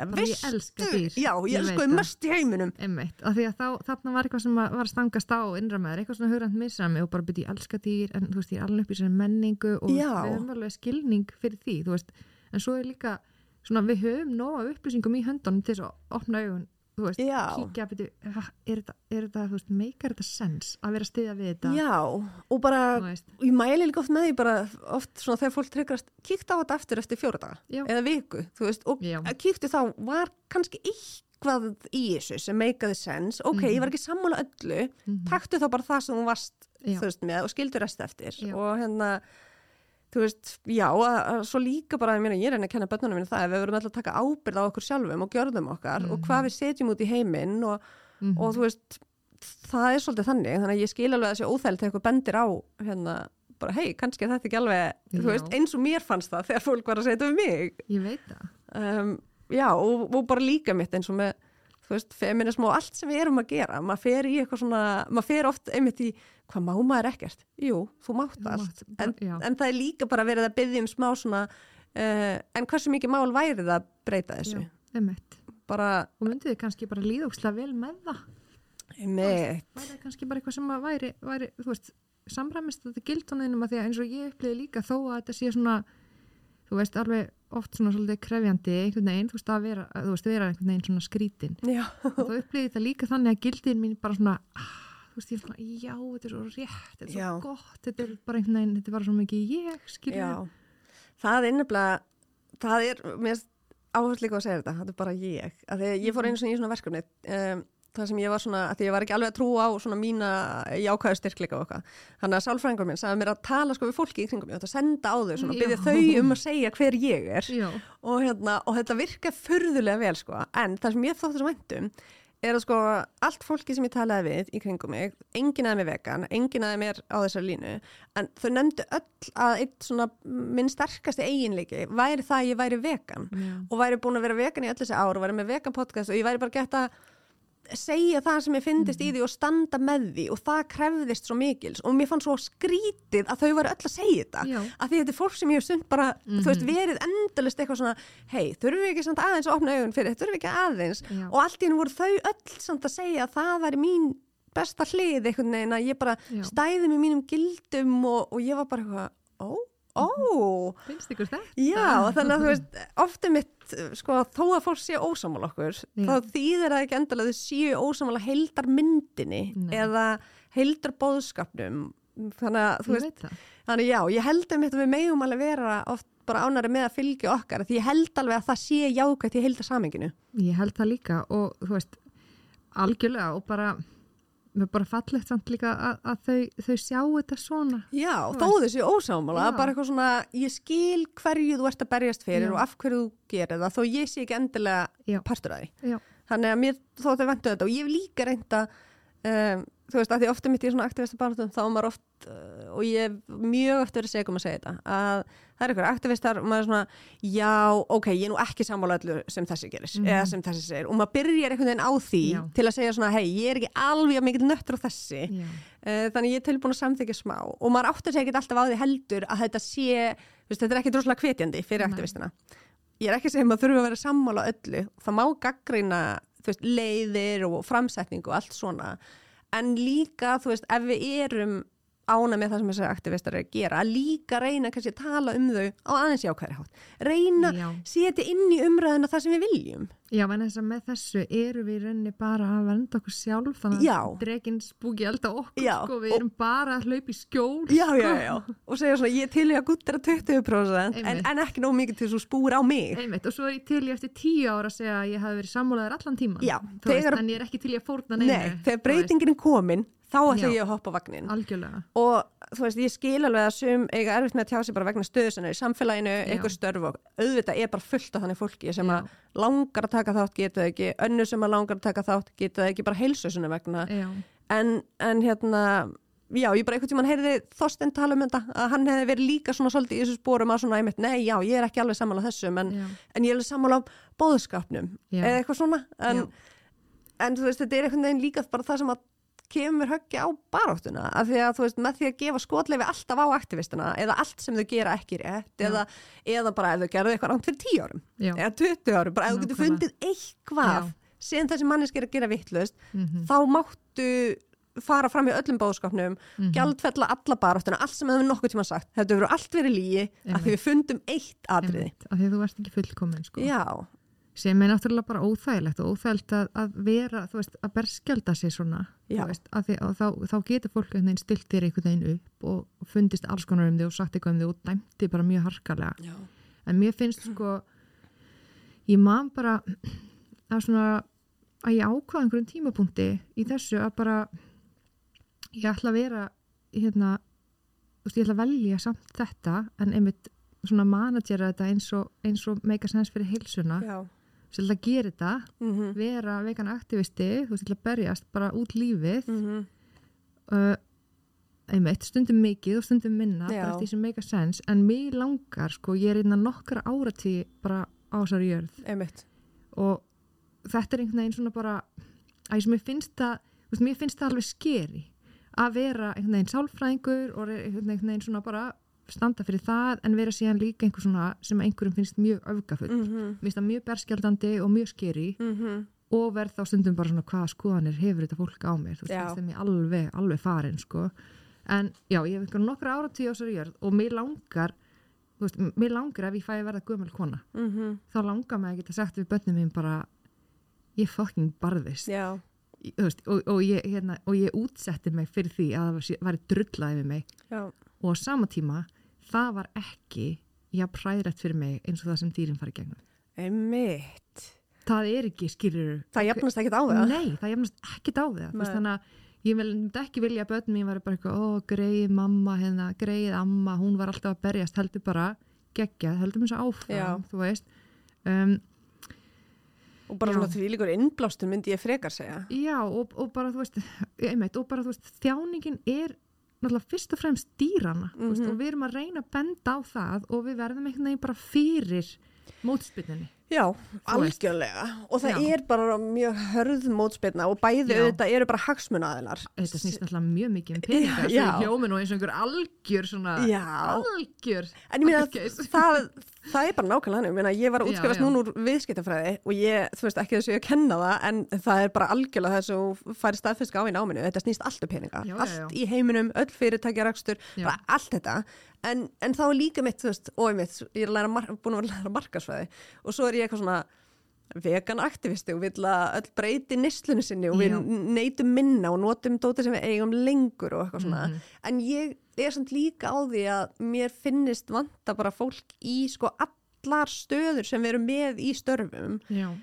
ég elskaði mest í heiminum af því að þarna var eitthvað sem var að stangast á innra með þér, eitthvað svona hugrand misræmi og bara byrja ég elska dýr, en þú veist ég er alveg upp í svona menningu og við höfum alveg skilning fyrir því, þú veist, en svo er líka svona við höfum nóg af upplýsingum í höndunum til þess að opna augun, þú veist kíkja, byrja, er þetta þú veist, meikar þetta sens að vera að styðja við þetta og bara, ég mæli líka oft með því bara, oft svona þegar fólk tryggrast kíkta á þetta eftir 4 daga eða viku, þú veist, og kíktu þá var kannski hvað í þessu sem meikaði sens ég var ekki sammála öllu taktu þá bara það sem þú varst þú veist með og skildu rest eftir og þú veist, svo líka bara, ég reyna að kenna börnunum minni það að við verum alltaf að taka ábyrgð á okkur sjálfum og gjörðum okkar og hvað við setjum út í heiminn og þú veist, það er svolítið þannig að ég skil alveg þessi óþægilegt þegar eitthvað bendir á bara hei, kannski er þetta ekki alveg þú veist, eins og mér fannst það þegar fólk var að segja þetta við mig ég veit það og bara líka mitt eins og með, þú veist, feminism og allt sem við erum að gera, maður fer í eitthvað svona, maður fer oft einmitt í hvað má maður ekkert? Jú, þú mátt allt, en það er líka bara verið að biðja smá svona, en hversu mikið mál væri það að breyta þessu? Bara, og myndið þið kannski bara líða ógeðslega vel með það? Væri það kannski bara eitthvað sem væri, þú veist, samræmist þetta gildunum að því að eins og ég upplýði líka þó að þetta sé svona, þú veist, alveg oft svona svolítið krefjandi einhvern veginn, þú veist, að vera einhvern veginn svona skrítin og þá upplýði þetta líka þannig að gildin mín bara svona þú veist, ég er svona, þetta er svo rétt þetta er svo gott, þetta er bara einhvern veginn þetta er bara svo mikið ég, skilur það er nefnilega, það er mér áherslu líka að segja þetta er bara ég, af því ég fór einu svona í svona verkefni það sem ég var svona, að ég var ekki alveg að trúa á svona mína jákvæðu styrkleika og eitthvað. Þannig að sálfræðingur minn sagði mér að tala sko við fólki í kringum mig og að senda á þau svona, byrja þau að segja hver ég er og þetta virka furðulega vel sko, en það sem ég þótti svo væntum er að sko allt fólki sem ég talaði við í kringum mig, enginn af þeim er vegan, enginn af þeim er á þessari línu, en þau nefndu öll að eitt svona minn sterkasti eiginleiki væri það að ég væri vegan og væri búin að vera vegan í öll þessi ár og væri með vegan podcast og ég væri bara gett að segja það sem ég fyndist í því og standa með því og það krefðist svo mikils og mér fann svo skrítið að þau væri öll að segja þetta að því þetta er fólk sem ég hef stund bara þú veist, verið endalist eitthvað svona hei, þurfum við ekki samt aðeins að opna augun fyrir þurfum við ekki aðeins og allt í hennu voru þau öll samt að segja að það væri mín besta hlið einhvern veginn að ég bara stæði með mínum gildum og ég var bara eitthvað finnst ykkur þetta? Já, þannig að þú veist, ofta mitt sko, þó að fólk sé ósammála okkur þá þýðir það ekki endalega þau séu ósammála heildarmyndinni eða heildarboðskapnum þannig að þú veist þannig ég held að við megum alveg vera oft bara ánæri með að fylgja okkar því ég held alveg að það sé jákvætt í heildarsamhenginu. Ég held það líka og þú veist algjörlega og bara fallegt samt líka að þau sjá þetta svona. Já, þó þessi ósámála, bara eitthvað svona, ég skil hverju þú ert að berjast fyrir og af hverju þú gerir það, þó ég sé ekki endilega partur af því. Já. Þannig að mér þótti ventu þetta og ég hef líka reynda, þú veist, að því ofta mitt í svona aktivista barndum þá maður oft, og ég hef mjög oft verið segum að segja þetta, að það er einhver aktivistar og maður er svona, já, ok, ég er nú ekki sammála öllu sem þessi gerir, eða sem þessi segir, og maður byrjar einhvern veginn á því til að segja svona, hei, ég er ekki alveg mikið nöttur á þessi, þannig ég er tilbúin að samþykja smá, og maður áttar sig ekki alltaf á því heldur að þetta sé, þetta er ekki droslega hvetjandi fyrir aktivistina. Ég er ekki að segja maður þurfa að vera sammála öllu, það má gagnrýna, þú veist, leiðir og framsetning og allt svona, en líka, þú veist, ef við erum ána með það sem þessari aktivistar er að gera, að líka reyna kannski að tala þau á aðeins jákvæðri hátt. Reyna setja inn í umræðina það sem við viljum. Já, en þess að með þessu erum við í rauninni bara að vernda okkur sjálf, þannig að drekinn spúki alltaf okkur, sko, við erum bara að hlaupa í skjól. Já, og segja svona, ég til í að guttera 20% en ekki nóg mikið til þess að spúra á mig. Einmitt, og svo er ég til í eftir 10 ára að segja að ég hafi verið sammálaður allan tíman. Já, en ég er ekki til í að fórna neinu. Nei, þegar breytingin er komin, þá ætla ég að hoppa vagnin. Algjörlega. Og þú veist, ég skil alveg að sum eiga erfitt með að tjá sig bara vegna stöðu sinna í samfélaginu, einhver störf og auðvitað er bara fullt af þannig fólki sem að langar að taka þátt, geta það ekki, önnur sem að langar að taka þátt, geta það ekki bara heilsusinu vegna. En hérna, já, ég bara einhvern tímann heyrði Þorstein tala um þetta, að hann hefði verið líka svona svolítið í þessu sporum að svona, einmitt, nei, já, ég er ekki alveg sammála þessum, en ég er alveg sammála á boðskapnum, eða eitthvað svona, en þú veist, þetta er einhvern veginn líka bara það sem að kemur höggi á baráttuna af því að þú veist með því að gefa skotleyfi alltaf á aktivistana eða allt sem þau gera ekki rétt eða bara ef þau gerðu eitthvað rangt fyrir 10 árum eða 20 árum, bara ef þú getur fundið eitthvað sem þessi manneski er að gera vitlaust þá máttu fara fram í öllum bóðskapnum gjaldfella alla baráttuna, allt sem hefur nokkuð tíma sagt þetta hefur allt verið lygi af því við fundum eitt atriði af því að þú varst ekki fullkomin sko. Já sem er náttúrulega bara óþægilegt og óþægilegt að vera, þú veist, að berskjalda sig svona, þú veist, þá getur fólk einhvern veginn stilt þér einhvern veginn upp og fundist alls konar um þig og sagt eitthvað um þig og dæmti bara mjög harkalega. En mér finnst sko, ég man bara að svona, að ég ákvaða einhverjum tímapunkti í þessu að bara, ég ætla að vera, hérna, þú veist, ég ætla að velja samt þetta, en einmitt svona managera þetta eins og make a sense fyrir heilsuna. Já. Svo ég ætla að gera þetta, vera vegan aktivisti, þú veist, ég ætla að berjast bara út lífið, einmitt, stundum mikið og stundum minna, bara því sem make a sense, en mig langar, sko, ég er innan nokkra áratí bara á þessari jörð. Einmitt. Og þetta er einhvern veginn svona bara, að mér finnst það alveg skeri að vera einhvern veginn sálfræðingur og einhvern veginn svona bara standa fyrir það en vera síðan líka einhver svona sem einhverjum finnst mjög öfgafull mér finnst það mjög berskjaldandi og mjög skeri og verð þá stundum bara svona hvaða skoðanir hefur þetta fólk á mér þú veist, finnst það mér alveg farin sko. En já, ég hef einhvern nokkra áratugir á þessari jörð og mér langar ef ég fæ að verða gömul kona þá langar mig að geta sagt við börnum mín bara ég fucking barðist veist, og ég útsetti mig fyrir því að það væri drullað yfir mig og á sama tíma það var ekki hræðilegt fyrir mig eins og það sem dýrin fari gegnum. Einmitt. Það er ekki, skilur. Það jafnast ekkert á það? Nei, það jafnast ekkert á það. Þannig að ég myndi ekki vilja að börn mín var bara eitthvað, greið mamma, hérna, greið amma, hún var alltaf að berjast, heldur bara geggjað, heldur mér svo áfram, þú veist. Og bara svona því líkur innblástur myndi ég frekar segja. Já, og bara, þú veist, einmitt, og bara, þú veist, þjáningin er náttúrulega fyrst og fremst dýrana veist, og við erum að reyna að benda á það og við verðum einhvern veginn bara fyrir mótspyrninni. Já, algjörlega og það er bara mjög hörð mótspyrna og bæði auðvitað eru bara hagsmunaaðilar. Þetta snýst náttúrulega mjög mikið peningar svo hljómin og eins og einhver algjör svona algjör. En ég meina það er bara nákvæmlega hann. Ég var að útskrifast núna úr viðskiptafræði og ég, þú veist ekki þess að ég kenna það en það er bara algjörlega þess að þú færi staðfestingu á í náminu. Þetta snýst allt peninga. Allt í heiminum, öll fyrirtækjarekstur, bara allt þetta. En þá er líka mitt, þú veist, ég er búin að læra markaðsfræði og svo er ég eitthvað svona vegan aktivisti og vill að öll breyti neyslunni sinni og við neytum minna og notum dótið sem við eigum lengur og eitthvað svona. En ég er samt líka á því að mér finnist vanta bara fólk í sko allar stöður sem við erum með í störfum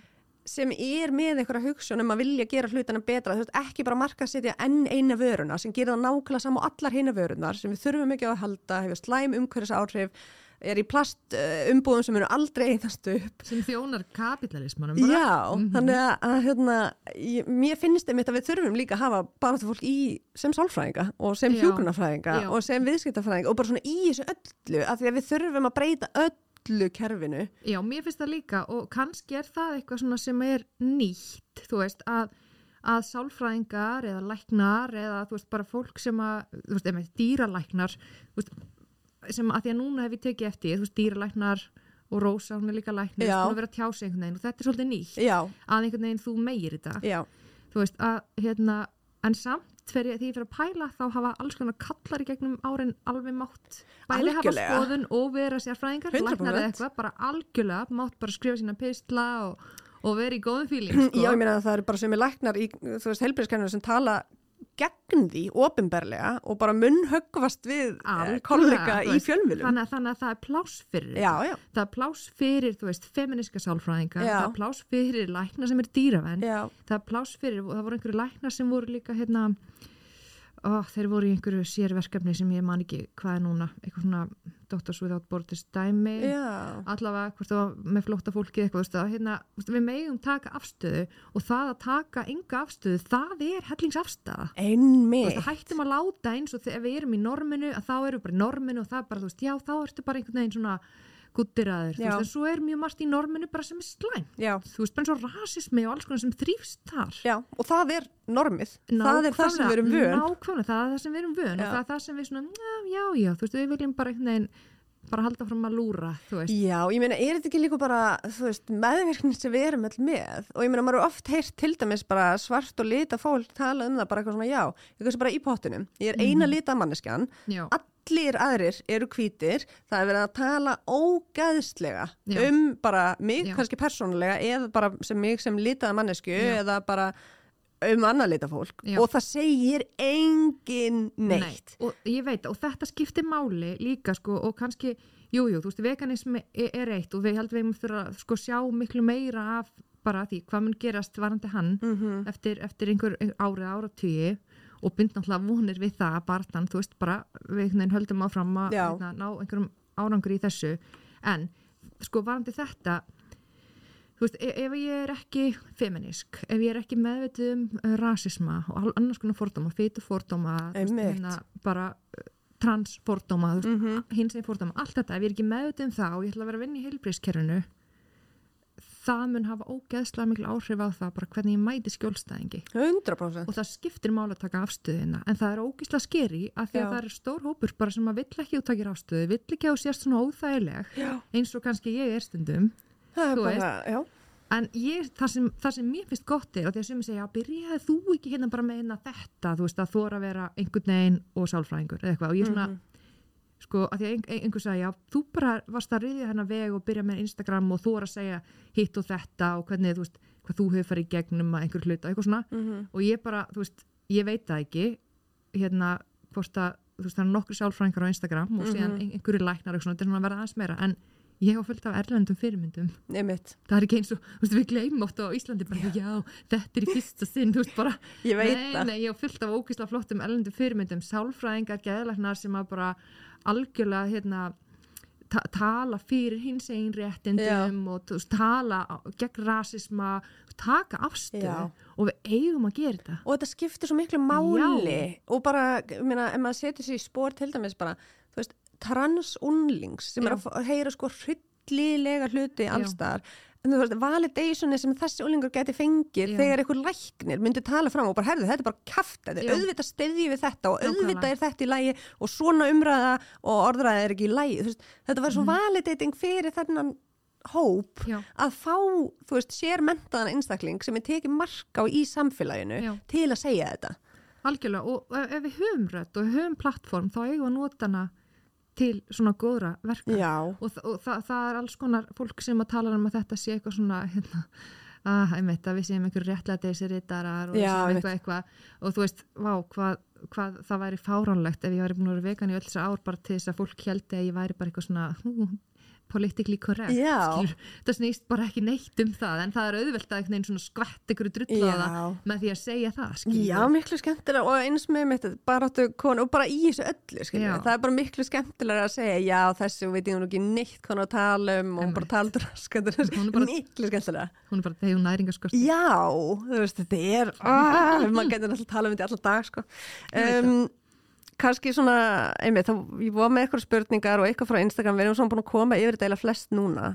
sem með einhverja hugsun að vilja gera hlutana betra, þú veist, ekki bara markaðssetja enn eina vöruna sem gerir það nákvæmlega sama á allar hina vörunar sem við þurfum ekki að halda, hefur slæm umhverfisáhrif, í plastumbúðum sem eru aldrei einast upp. Sem þjónar kapitalismanum bara. Já, þannig að mér finnst að við þurfum líka að hafa baráttufólk sem sálfræðinga og sem hjúkrunarfræðinga og sem viðskiptafræðinga og bara svona í þessu öllu, af því að við þurfum að breyta öllu kerfinu. Já, mér finnst það líka og kannski það eitthvað svona sem nýtt, þú veist, að sálfræðingar eða læknar eða þú veist, bara fólk sem þú veist, dýralæknar, þú veist, sem að því að núna hef ég tekið eftir, þú veist, dýralæknar og Rósa, hún líka læknir, þú veist, vera að tjási einhvern veginn og þetta svolítið nýtt, að einhvern veginn þú meir þetta, þú veist, að en samt því ég fyrir að pæla þá hafa alls konar kallar í gegnum árin alveg mátt, bæði hafa skoðun og vera sérfræðingar, læknar eða eitthvað, bara algjörlega, mátt bara skrifa sína pistla og vera í góðum fíling, sko. Já, ég meina að það eru bara sem læknar í, þú veist, heilbrigðiskennari sem tala gegn því opinberlega og bara munnhöggvast við kollega í fjölmiðlum. Þannig að það er pláss fyrir það er pláss fyrir, þú veist, feministka sálfræðinga, það er pláss fyrir lækna sem dýravenn, það er pláss fyrir, og það voru einhverju læknar sem voru líka þeir voru í einhverju sérverkefni sem ég man ekki hvað núna, eitthvað svona Doctors Without Borders dæmi, allavega hvort það var með flótta fólki eitthvað, við megum taka afstöðu og það að taka enga afstöðu, það er hellingsafstaða. Einmitt. Hættum að láta eins og þegar við erum í norminu, að þá erum við bara í norminu og það bara, þú veist, já, þá ertu bara einhvern veginn svona guttiraður, þú veist, en svo mjög margt í norminu bara sem slæmt, þú veist, bara eins og rasismi og alls konar sem þrífst þar. Já, og það er normið, það er það sem við erum vön. Nákvæmlega, það er það sem við erum vön og það er það sem við svona, já, þú veist, við viljum bara einhvern veginn bara halda fram að lúra, þú veist. Já, ég meina, þetta ekki líka bara, þú veist, meðvirkning sem við erum öll með og ég meina, maður oft heyrt til dæmis bara svart og lita fólk tala það bara eitthvað svona, eitthvað sem bara í pottinum. Ég eina lita manneskjan, allir aðrir eru hvítir, það er verið að tala ógeðslega bara mig, kannski persónulega, eða bara sem mig sem litaða mannesku eða bara annað lita fólk og það segir engin neitt. Og ég veit, og þetta skiptir máli líka, sko, og kannski, þú veist, veganismi eitt og við heldum við þurfa að sko sjá miklu meira af bara því hvað mun gerast varandi hann eftir einhver áratugi og bind náttúrulega vonir við það barðan, þú veist, bara við höldum áfram að ná einhverjum árangur í þessu, en sko varandi þetta, þú veist, ef ég ekki feminisk, ef ég ekki meðvituð rasisma og annars konar fordóma, fitufordóma, bara transfordóma, hinsegin fordóma, allt þetta, ef ég ekki meðvituð það og ég ætla að vera að vinna í heilbrigðiskerfinu, það mun hafa ógeðslega mikil áhrif á það bara hvernig ég mæti skjólstæðingi. 100%. Og það skiptir máli að taka afstöðina, en það er ógeðslega skeri að því að það er stór hópur bara sem að vill ekki úttakir afstöðu, vill ekki á sérst svona óþægileg, eins og kannski ég stundum. Það er bara, en það sem mér finnst gott er og því að sem ég segja, byrjaði þú ekki bara með þetta, þú veist, að þóra að vera einhvern veginn og sálfræðingur eða eitthvað og ég svona, sko, að því að einhver sagði, þú bara varst að ryðja hennar veg og byrja með Instagram og þóra að segja hitt og þetta og hvernig, þú veist, hvað þú hefur farið í gegnum að einhver hluta, eitthvað svona og ég bara, þú veist, ég veit það ekki hvort að, þú veist, það er nokkru sálfræðingar á Instagram og síðan einhverju læknar og svona, þetta er svona að verða aðeins meira, en ég hef fullt af erlendum fyrirmyndum. Einmitt. Það er ekki eins og, þú veist, við gleymum ofta á Íslandi bara, þetta er í fyrsta sinn, þú veist, bara, ég veit það. Nei, ég hef fullt af ógeðslega flottum erlendum fyrirmyndum, sálfræðingar, geðlæknar sem að bara algjörlega, tala fyrir hinsegin réttindum og þú veist, tala gegn rasisma, taka afstöðu og við eigum að gera þetta. Og þetta skiptir svo miklu máli og bara, ég meina, ef maður setur sér í spór til dæmis bara, þú veist, transunlings sem er að heyra sko hryllilega hluti allstaðar. En þú veist, validationi sem þessi unlingur geti fengið þegar einhver læknir myndi tala fram og bara, þetta er bara kjaftæði, auðvitað styðjum við þetta og auðvitað er þetta í lagi og svona umræða og orðræða er ekki í lagi. Veist, þetta var svo validating fyrir þennan hóp að fá, þú veist, sérmenntaðan einstakling sem er tekið mark á í samfélaginu til að segja þetta. Algjörlega, og ef við höfum rödd og höfum plattform, þá eigum við að nota hana til svona góðra verka og það er alls konar fólk sem að tala um að þetta sé eitthvað svona ég veit að við séum einhverju réttlega deysiritarar og eitthvað og þú veist, hvað það væri fáránlegt ef ég væri búin að vera vegan í öll þessi ár bara til þess að fólk héldi að ég væri bara eitthvað svona politically correct, skilur, það snýst bara ekki neitt það, en það auðvelt að einhvern veginn svona skvett ykkur drull á það með því að segja það, skilur. Já, miklu skemmtilega og eins með mitt, baráttu konu og bara í þessu öllu, skilur. Það bara miklu skemmtilega að segja, já, þessu veit ég nú ekki neitt hvað að tala og bara tala draskat, miklu skemmtilega. Hún bara þegar næringaskort. Já, þú veist, þetta maður getur alltaf tala þetta allan dag, sko. Kannski svona, einmitt, ég var með eitthvað spurningar og eitthvað frá Instagram, við erum svona búin að koma yfir þetta eða flest núna.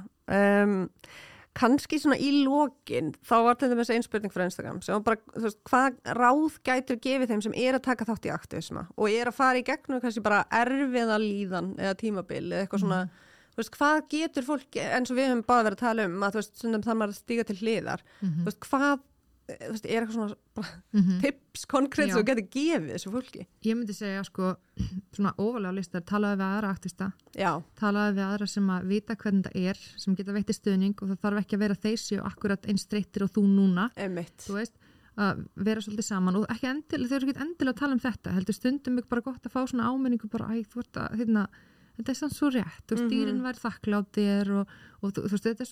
Kannski svona í lokin, þá var til dæmis ein spurning frá Instagram, sem var bara, þú veist, hvað ráð gætur gefið þeim sem að taka þátt í aktivisma og að fara í gegnum kannski bara erfiða líðan eða tímabil eða eitthvað svona, þú veist, hvað getur fólk, eins og við höfum bara verið að tala um, að þú veist, stundum þarf maður að stíga til hliðar, þú veist, hvað eitthvað svona tips konkrétt sem þú getur gefið þessu fólki? Ég myndi segja sko svona ofalega listar, talaðu við aðra aktivista, talaðu við aðra sem að vita hvernig það sem geta veitt stuðning og það þarf ekki að vera þeir séu akkurat eins streittir og þú núna, þú veist, að vera svolítið saman og ekki endilega, þau eru ekki endilega að tala um þetta, heldur stundum ekki bara gott að fá svona áminningu bara, þú ert að, þetta samt svo rétt, þú veist, dýrin væri þakkláttir og þú veist, þetta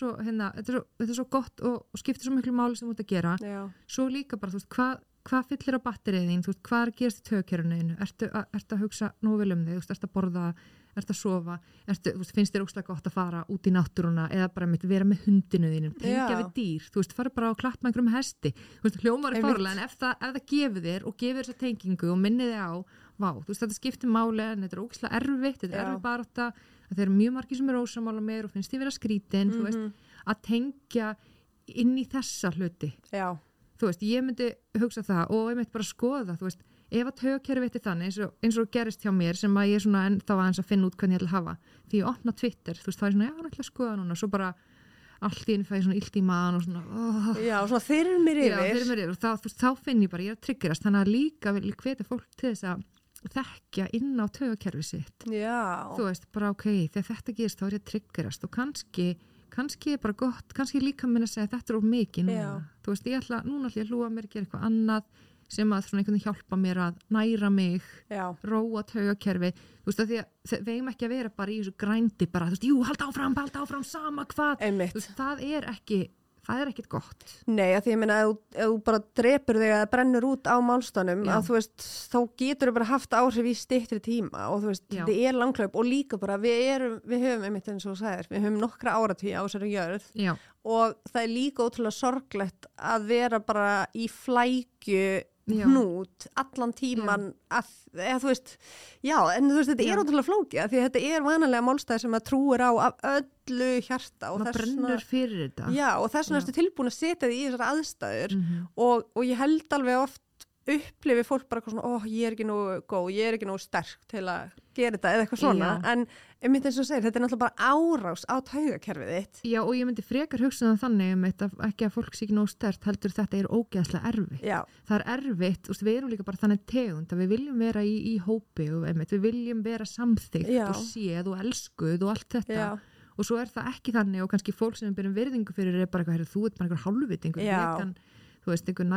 er svo gott og skiptir svo miklu máli sem þú ert að gera. Svo líka bara, þú veist, hvað fyllir á batterið þín, þú veist, hvað gerast í taugakerfinu, ertu að hugsa nógu vel um þig, þú veist, ertu að borða, ertu að sofa, þú veist, finnst þér óslega gott að fara út í náttúruna eða bara vera með hundinu þínum, tengja við dýr, þú veist, fara bara og klappa einhverjum hesti, þú veist, hljómar fárlega, en ef það gefur þér og gefur þessa tengingu og minni þig á, vá, þú veist, þetta skiptir máli en þetta er ógeðslega erfitt, þetta er erfitt barátta, það eru mjög margir sem eru ósammála mér og finnst því vera skrítin, þú veist, að tengja inn í þessa hluti. Þú veist, ég myndi hugsa það og ég myndi bara skoða, þú veist, ef að taugakerfið þannig eins og gerist hjá mér sem að ég er svona ennþá aðeins að finna út hvernig ég ætla að hafa, því ég opna Twitter, þú veist, það er svona, já, ég ætla að skoða núna, svo bara allt í einu fæði svona illt í maðan og svona Já, svona þyrmir yfir og þá finn ég bara, ég er að triggerast, þannig að líka vil ég hvetja fólk til þess að þekkja inn á taugakerfið sitt. Þú veist, bara þegar þetta gerist þá er ég að triggerast og kannski er bara gott, kannski líka minn að segja þetta er of mikið núna. Þú veist, núna ætla ég að hlúa mér, gera eitthvað annað sem að svona einhvern veginn hjálpa mér að næra mig, róa taugakerfið. Þú veist, því að við eigum ekki að vera bara í þessu grændi bara, þú veist, jú, halda áfram, sama hvað. Þú veist, það er ekkit gott. Nei, að því ég meina, ef þú bara drepur þig að brennur út á málstanum, að þú veist, þá getur þú bara haft áhrif í styttri tíma og þú veist, þetta er langklaup og líka bara, við höfum einmitt eins og þú sagðir, við höfum nokkra áratugi á þessari jörð og það er líka ótrúlega sorglegt að vera bara í flækju hnút allan tíman eða þú veist, en þú veist þetta er ótrúlega flókið því að þetta er vanalega málstæði sem að trúir á af öllu hjarta og það brennur fyrir þetta og þess vegna ertu tilbúin að setja þig í þessar aðstæður og ég held alveg oft upplifi fólk bara svona, ég er ekki nógu góð, ég er ekki nógu sterk til að gera þetta eða eitthvað svona, en einmitt eins og segir, þetta er náttúrulega bara árás á taugakerfið þitt. Já, og ég myndi frekar hugsa það þannig ekki að fólk sé ekki nógu sterkt, heldur þetta er ógeðslega erfitt. Það er erfitt, við erum líka bara þannig tegund að við viljum vera í hópi og einmitt, við viljum vera samþykkt og séð og elskuð og allt þetta. Og svo er það ekki þannig og kannski fólk sem við byrjum virðingu fyrir er bara eitthvað, þú ert bara einhver hálfvitingur, þú veist, einhver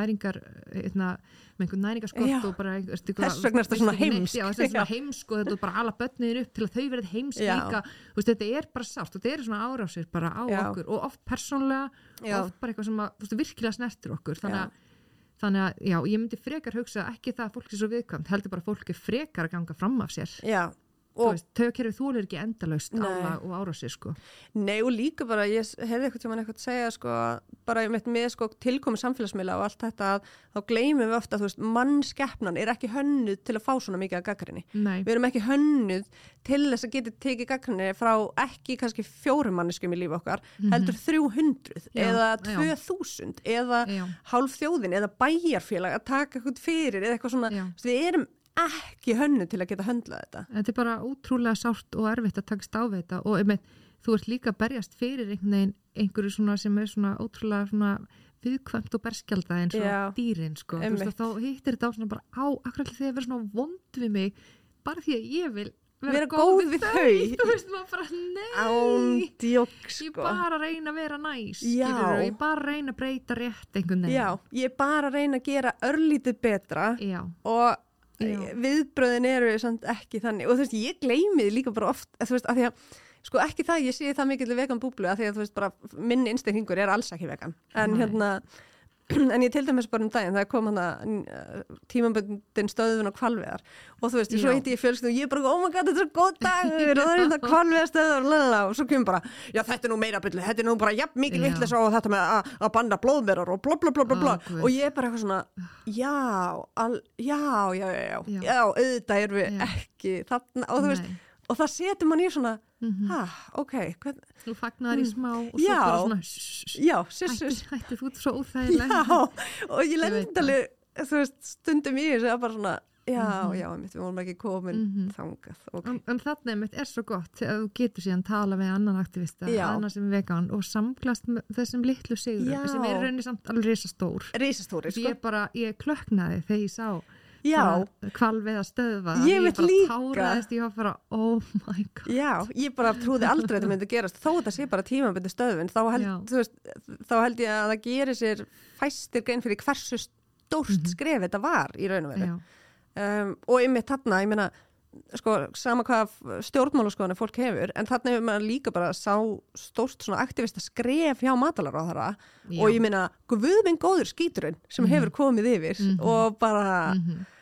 næringarskort og bara þess vegna er þetta svona heimsk þetta er svona heimsk og þetta er bara alla börnin upp til að þau verið heimsk líka þú veist, þetta er bara sárt og þetta er svona árásir bara á okkur og oft persónlega oft bara eitthvað sem að, þú veist, virkilega snertir okkur þannig að, ég myndi frekar hugsa ekki það að fólk er svo viðkvæmt heldur bara að fólk er frekar að ganga fram af sér taugakerfið þolir ekki endalaust álag og árásir sko. Nei og líka bara ég hefði eitthvað að segja sko, bara með sko, tilkomi samfélagsmiðla og allt þetta þá gleymum við ofta að mannskepnan er ekki hönnuð til að fá svona mikið af gagnrýni. Við erum ekki hönnuð til þess að geta tekið gagnrýni frá ekki kannski 4 manneskum í lífi okkar heldur 300 eða 2000 eða hálf þjóðin eða bæjarfélag að taka eitthvað fyrir eða eitthvað svona, við erum ekki hönnu til að geta höndlað þetta. Þetta er bara útrúlega sárt og erfitt að takast á þetta og þú ert líka að berjast fyrir einhverju svona sem er svona ótrúlega svona viðkvæmt og berskjaldað eins og dýrin sko. Þú veist, þá hittir þetta á svona bara akkurat þegar vera svona vond við mig bara því að ég vil vera góð við þau. Þú veist, maður bara, ándjók sko. Ég bara reyna að vera næs, skilur, ég bara reyna að breyta rétt einhvern veginn. Já, ég bara reyna að gera örlítið betra og viðbröðin eru samt ekki þannig og þú veist, ég gleymi því líka bara oft þú veist, af því að sko ekki það, ég sé það mikill vegan búblu að því að þú veist bara, minn innstillingur alls ekki vegan, en en ég til dæmis bara daginn, það kom tímabundin stöðvun á hvalveiðar og þú veist, svo hitti ég fjölskyldu og ég bara, oh my god, þetta er svo góð dagur og það hvalveiðastöðvar og svo kemur bara, já þetta er meira byrlu, þetta er bara jafn mikil vitleysa og þetta með að banna blóðmerar og blá og ég bara eitthvað svona, já, auðvitað erum við ekki þarna og þú veist, og það setur mann í svona, ok. Þú fagnar í smá og svo bara svona, hætti þú svo óþægilega. Já, og ég lendi alveg, þú veist, stundum í þessu að bara svona, já, við vorum ekki komin þangað. Okay. En þarna svo gott að þú getur síðan tala við annan aktivista, annan sem er vegan og samklast með þessum litlu sigurum, sem rauninni samt alveg risastór. Risastóri, sko. Ég klöknaði þegar ég sá hvalveiða stöðva ég veit líka táraðist, ég var bara oh my god ég bara trúði aldrei að þetta myndi gerast þó þetta sé bara tímabundin stöðvun þá held ég að það gerir sér fæstir grein fyrir hversu stórt skref þetta var í raun og veru og einmitt þarna, ég meina sko, sama hvað stjórnmálaskoðanir fólk hefur en þarna hefur maður líka bara sá stórt svona aktivista skref hjá matvælaráðherra og ég meina guð minn góður skíturinn sem hefur komið yfir og bara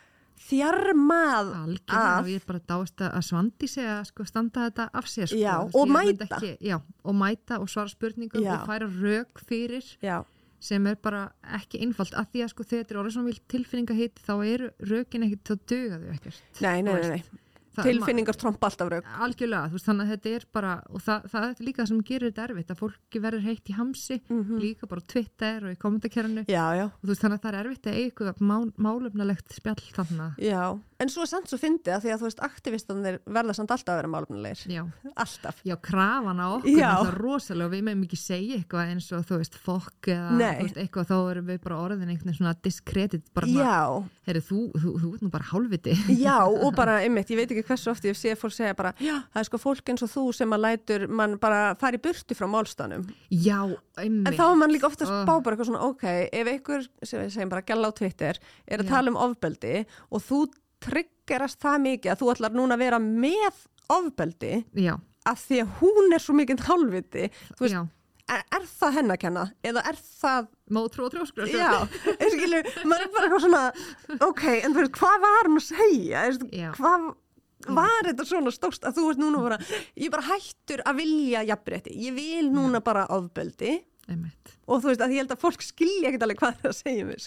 þjarmað af ég bara dáist að Svandís að sko standa þetta af sér sko. Og mæta og mæta og svara spurningum og færa rök fyrir sem bara ekki einfalt að því að sko þegar þetta orðið svona vilt tilfinningahitt þá eru rökin ekkert þá duga þau ekkert Nei tilfinningar trompa alltaf rauk algjörlega, þú veist, þannig að þetta bara og það er líka það sem gerir þetta erfitt að fólki verður heitt í hamsi, líka bara á Twitter og í kommentarkerfinu og þú veist, þannig að það er erfitt að eiga málefnalegt spjall þannig en svo samt svo fyndið að því að þú veist, aktivistanir verða samt alltaf að vera málefnalegir alltaf krafan á okkur það er rosalega og við meðum ekki segja eitthvað eins og þú veist, fokk eða þú veist, eitthvað þá erum við bara orðin einhvern svona diskredit bara heyrðu, þú ert nú bara hálfviti og bara, einmitt, ég veit ekki hversu oft ég sé fólk segja bara, það er sko fólk eins og þú sem að lætur mann bara fara í burtu frá málstanum einmitt en þá er mann líka oftast bá bara eitthvað svona ok, ef einhver, sem við segjum bara gæla á Twitter að tala ofbeldi og þú triggerast það mikið að þú ætlar núna að vera með ofbeldi af því að hún er svo mikið hálfviti þú veist, er það henni að kenna eða er það mótrú og trjóskur skilu, maður er bara eitthvað svona ok, en þú veist, hvað var hann að segja hvað var þetta svona stórt að þú veist núna bara ég bara hættur að vilja jafnrétti ég vil núna bara ofbeldi og þú veist að ég held að fólk skilja ekkert alveg hvað það segja mér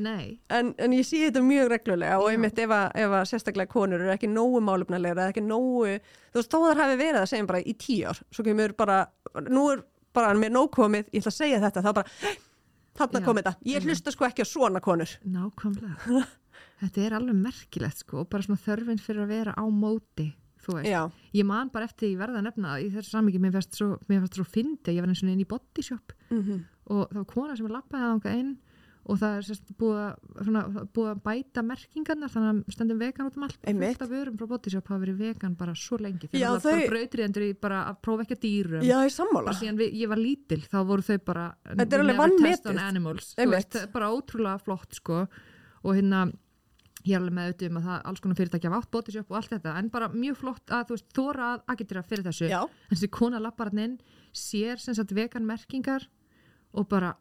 en ég sé þetta mjög reglulega og einmitt ef að sérstaklega konur eru ekki nógu málefnalegar eða ekki nógu þú veist þó þar hafi verið að segja bara í 10 ár svo kemur bara, nú er bara mér nóg komið, ég ætla að segja þetta þá bara, þarna kom þetta ég hlusta sko ekki á svona konur nákvæmlega þetta er alveg merkilegt sko og bara svona þörfin fyrir að vera á móti þú veist, ég man bara eftir ég verða að nefna í þessu samhengi, mér fannst svo fyndi, ég var eins og inn í Body Shop og það var kona sem labbaði þangað inn og það er sérst búið að bæta merkingarnar þannig að stendum vegan út allt fullt af vörum frá Body Shop hafa verið vegan bara svo lengi þegar það var brautriðendur í bara að prófa ekki að dýrum ég sammála og síðan ég var lítil þá voru þau bara þetta er alveg vannmetið bara ótrúlega flott sko og hérna ég er alveg með auðvitað að það alls konar fyrirtæki hafa átt Body Shop og allt þetta en bara mjög flott að þú veist þóra að agitera fyrir þessu en þessi kona labbar hann inn sér sem sagt vegan merkingar og bara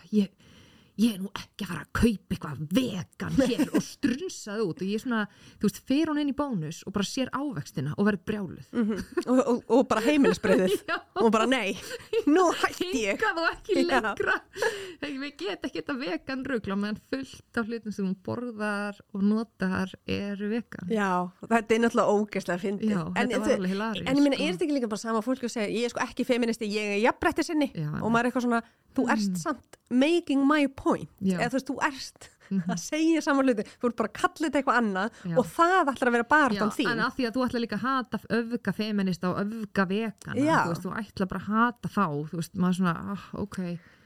ég er nú ekki að fara að kaupa eitthvað vegan hér og strunsaði út og ég svona, þú veist, fer hún inn í Bónus og bara sér ávextina og verður brjáluð og bara heimilisbrauðið og bara nei, nú hætti ég hingað og ekki lengra við get ekki þetta vegan rugla meðan fullt af hlutum sem hún borðar og notar eru vegan þetta er náttúrulega ógeðslega fyndið þetta var alveg hilarið en ég meina, er þetta ekki líka bara sama fólk að segja ég er sko ekki feministi, ég er jafnrætti sinni og maður er eitthvað svona, þú erst samt making my point eða þú veist, þú erst að segja saman hluti, þú ert bara að kalla þetta eitthvað annað og það ætlar að vera barðan þín en að því að þú ætlar líka að hata öfga feminista og öfga vegana þú veist, þú ætlar bara að hata þá þú veist, maður svona, ok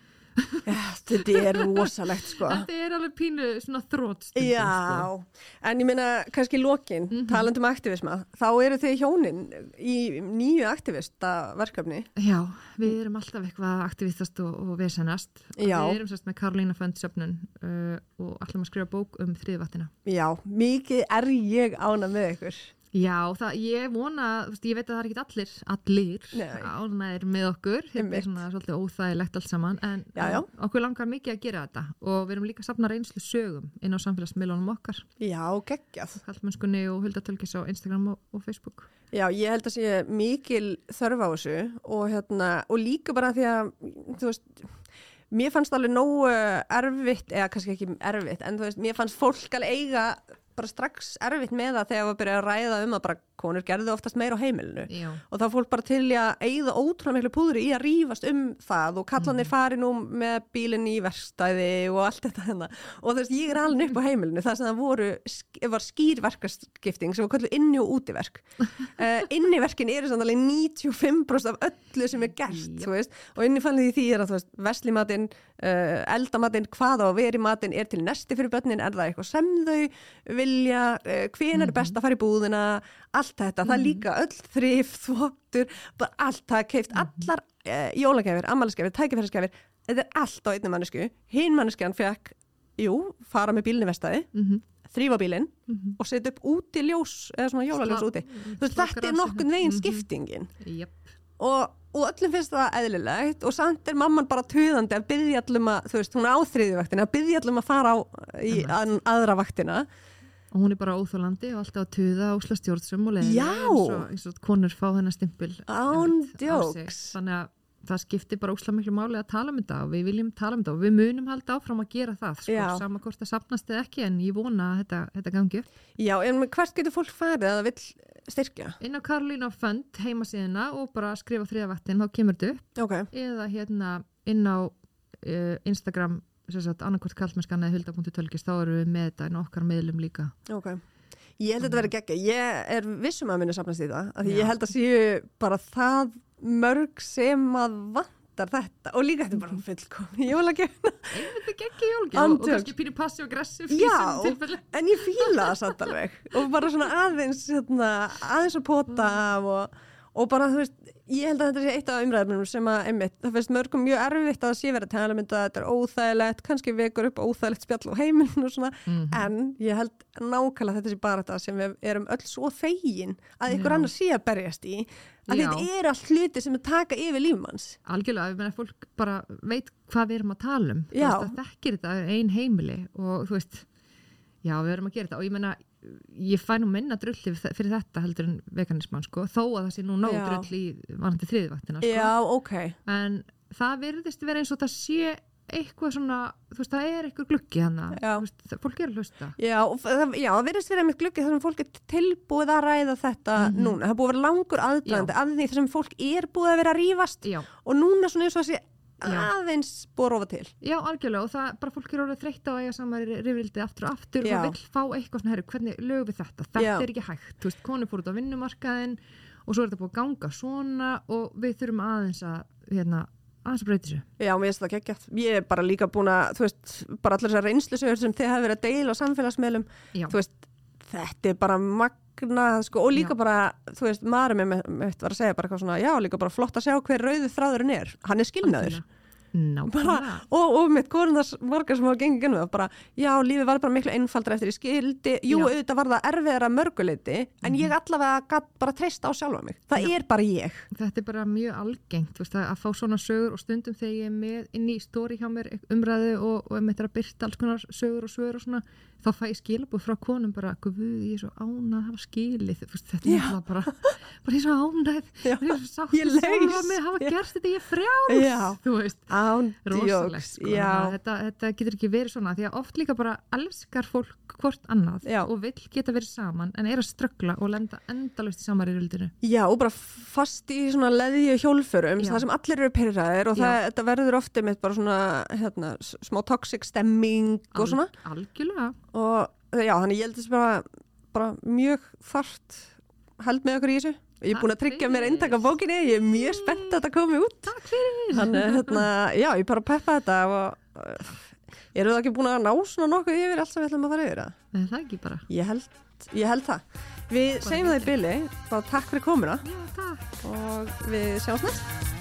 þetta er rosalegt sko þetta er alveg pínu svona þrótstundum sko. En ég meina kannski lokin, talandi aktivisma þá eru þið hjónin í nýju aktivista verkefni við erum alltaf eitthvað aktivistast og vesenast við erum sérst með Karolína Föndsöfnun og ætlum að skrifa bók þriðvatnina mikið er ég ánað með ykkur Já, ég vona, ég veit að það er ekki allir ánægðir með okkur, þetta er svona svolítið óþægilegt allt saman, en okkur langar mikið að gera þetta og við erum líka að safna reynslu sögum inn á samfélagsmiðlunum okkar. Já, geggjað. Kallmennskunni og Hulda Tölkis á Instagram og Facebook. Já, ég held að sé mikil þörf á þessu og líka bara því að, þú veist, mér fannst alveg nógu erfitt, eða kannski ekki erfitt, en þú veist, mér fannst fólk alveg eiga bara strax erfitt með það þegar við byrjaði að ræða að bara konur gerðu oftast meira á heimilinu. Já. Og þá fólk bara til að eyða ótrúlega miklu púðri í að rífast það og kallanir fari nú með bílinn í verkstæði og allt þetta hennar. Og þú veist, ég er alveg upp á heimilinu þar sem það var skýr verkaskipting sem var kallið inni- og útiverk. Inniverkin eru samt alveg 95% af öllu sem gert, þú veist, og innifallið í því að þú veist, verslimatinn, eldamatinn, hvað á veri matinn til nesti fyrir börnin, er það eitthvað sem þau vilja, hvenær er best að fara í búðina, allt þetta, það líka öll þrif, þvottur, bara allt, það keypt allar jólagjafir, afmælisgjafir, tækifærisgjafir, þetta er allt á einni mannesku. Hin manneskjan fekk, fara með bílinn í verkstæði, þrífa bílinn og setja upp úti ljós, eða svona jólaljós úti. Þetta er nokkurn veginn skiptingin. Og öllum finnst það eðlilegt og samt er mamman bara tuðandi að biðja allum að, þú veist, hún á þriðju vaktina, að biðja allum að fara í aðra vaktina. Og hún er bara óþolandi og alltaf að tuða og slá stjórnsum og leiðilega eins og konur fá þennan stimpil án djóks. Þannig að það skiptir bara óslega miklu máli að tala um þetta og við viljum tala um þetta og við munum halda áfram að gera það, sama hvort það safnast eða ekki, en ég vona að þetta gangi. Já, en hvert getur fólk farið að það vill styrkja? Inn á Karolína Fund heimasíðuna og bara skrifa þriðja vaktin, þá kemur þetta upp. Eða inn á Instagram, annarkvort kallmennskan eða hulda.tölkis, þá erum við með þetta en okkar miðlum líka. Ég held að þetta verði geggja. Ég er vissum að minna safnast í það, af því ég held að séu bara það mörg sem að vantar þetta og líka þetta er bara fullkomin jólagjöfna. Þetta er geggja jólagjöfna og kannski pínu passi og aggressiv í þessum tilfelli. En ég fíla það samt alveg og bara svona aðeins að pota og bara, þú veist, ég held að þetta sé eitt af umræðunum sem að það finnst mörgum mjög erfitt að sé verið að tala um þetta, þetta er óþægilegt, kannski vekur upp óþægilegt spjall á heimilinu og svona, en ég held nákvæmlega þetta sé bara þetta sem við erum öll svo fegin að ykkur annar sé að berjast í, að þetta er allt hluti sem er taka yfir lífmanns. Algjörlega, ég meina fólk bara veit hvað við erum að tala um, þú veist, það þekkir þetta ein heimili og þú veist, já, við erum að gera þetta og ég meina, ég fæ nú minna drulli fyrir þetta heldur en veganisman, þó að það sé nú nóg drull í varandi þriðjuvaktina, en það virðist vera eins og það sé eitthvað svona, þú veist, það er eitthvað gluggi þannig, fólk er að hlusta. Já, það virðist vera með gluggi þar sem fólk er tilbúið að ræða þetta núna, það er búið að vera langur aðdragandi að því þar sem fólk er búið að vera að rífast og núna svona eins og þessi aðeins búið rófa til. Já, algjörlega, og það bara fólk er orðið þreytt á að eiga saman rifrildi aftur og aftur og vill fá eitthvað svona, hvernig lögum við þetta er ekki hægt, þú veist, konur fór út á vinnumarkaðinn og svo er þetta búið að ganga svona og við þurfum aðeins að breyta þessu. Já, mér finnst það geggjað. Ég er bara líka búin að, þú veist, bara allar þessar reynslusögur sem þið hafa verið að deila á samfélagsmiðlum, þú veist, þetta er bara magnað, og líka bara, þú veist, maður mitt var að segja bara eitthvað svona, já, líka bara flott að sjá hver rauðu þráðurinn er. Hann er skilnaður. Bara, og mitt konundars margar sem hafa gengið genið bara, já, lífið var bara miklu einfaldra eftir ég skildi, auðvitað var það erfiðara mörguleiti, en ég allavega gat bara treysta á sjálfa mig, það er bara ég. Þetta er bara mjög algengt, veist, að fá svona sögur og stundum þegar ég er með inn í story hjá mér umræðu og mitt er að byrta alls konar sögur og svör og svona, þá fæ ég skilabúð frá konum bara, guð, ég er svo ánað að hafa skilið, þetta er bara ég er svo ánað, ég er svo sátt sjálfa mig að hafa gert þetta, ég er frjáls, þú veist, rosalegt, þetta getur ekki verið svona, því að oft líka bara elskar fólk hvort annað og vill geta verið saman, en er að ströggla og lenda endalaust í sama rifrildinu. Já, og bara fast í svona leðju hjólförum, það sem allir eru pirraðir og þetta verður ofta með bara svona smá toxic stemming og svona. Algjörlega. Og já, þannig ég held þess bara mjög þarft held með okkur í þessu. Ég er búin að tryggja mér eintak af bókinni, ég er mjög spennt að þetta komi út. Takk fyrir. Þannig, já, ég bara peppa þetta og eru það ekki búin að ná svona nokkuð yfir allt sem við ætlum að fara yfir það? Nei, það ekki bara. Ég held það. Við segjum það í bili, bara takk fyrir komuna. Já, takk. Og við sjáum næst.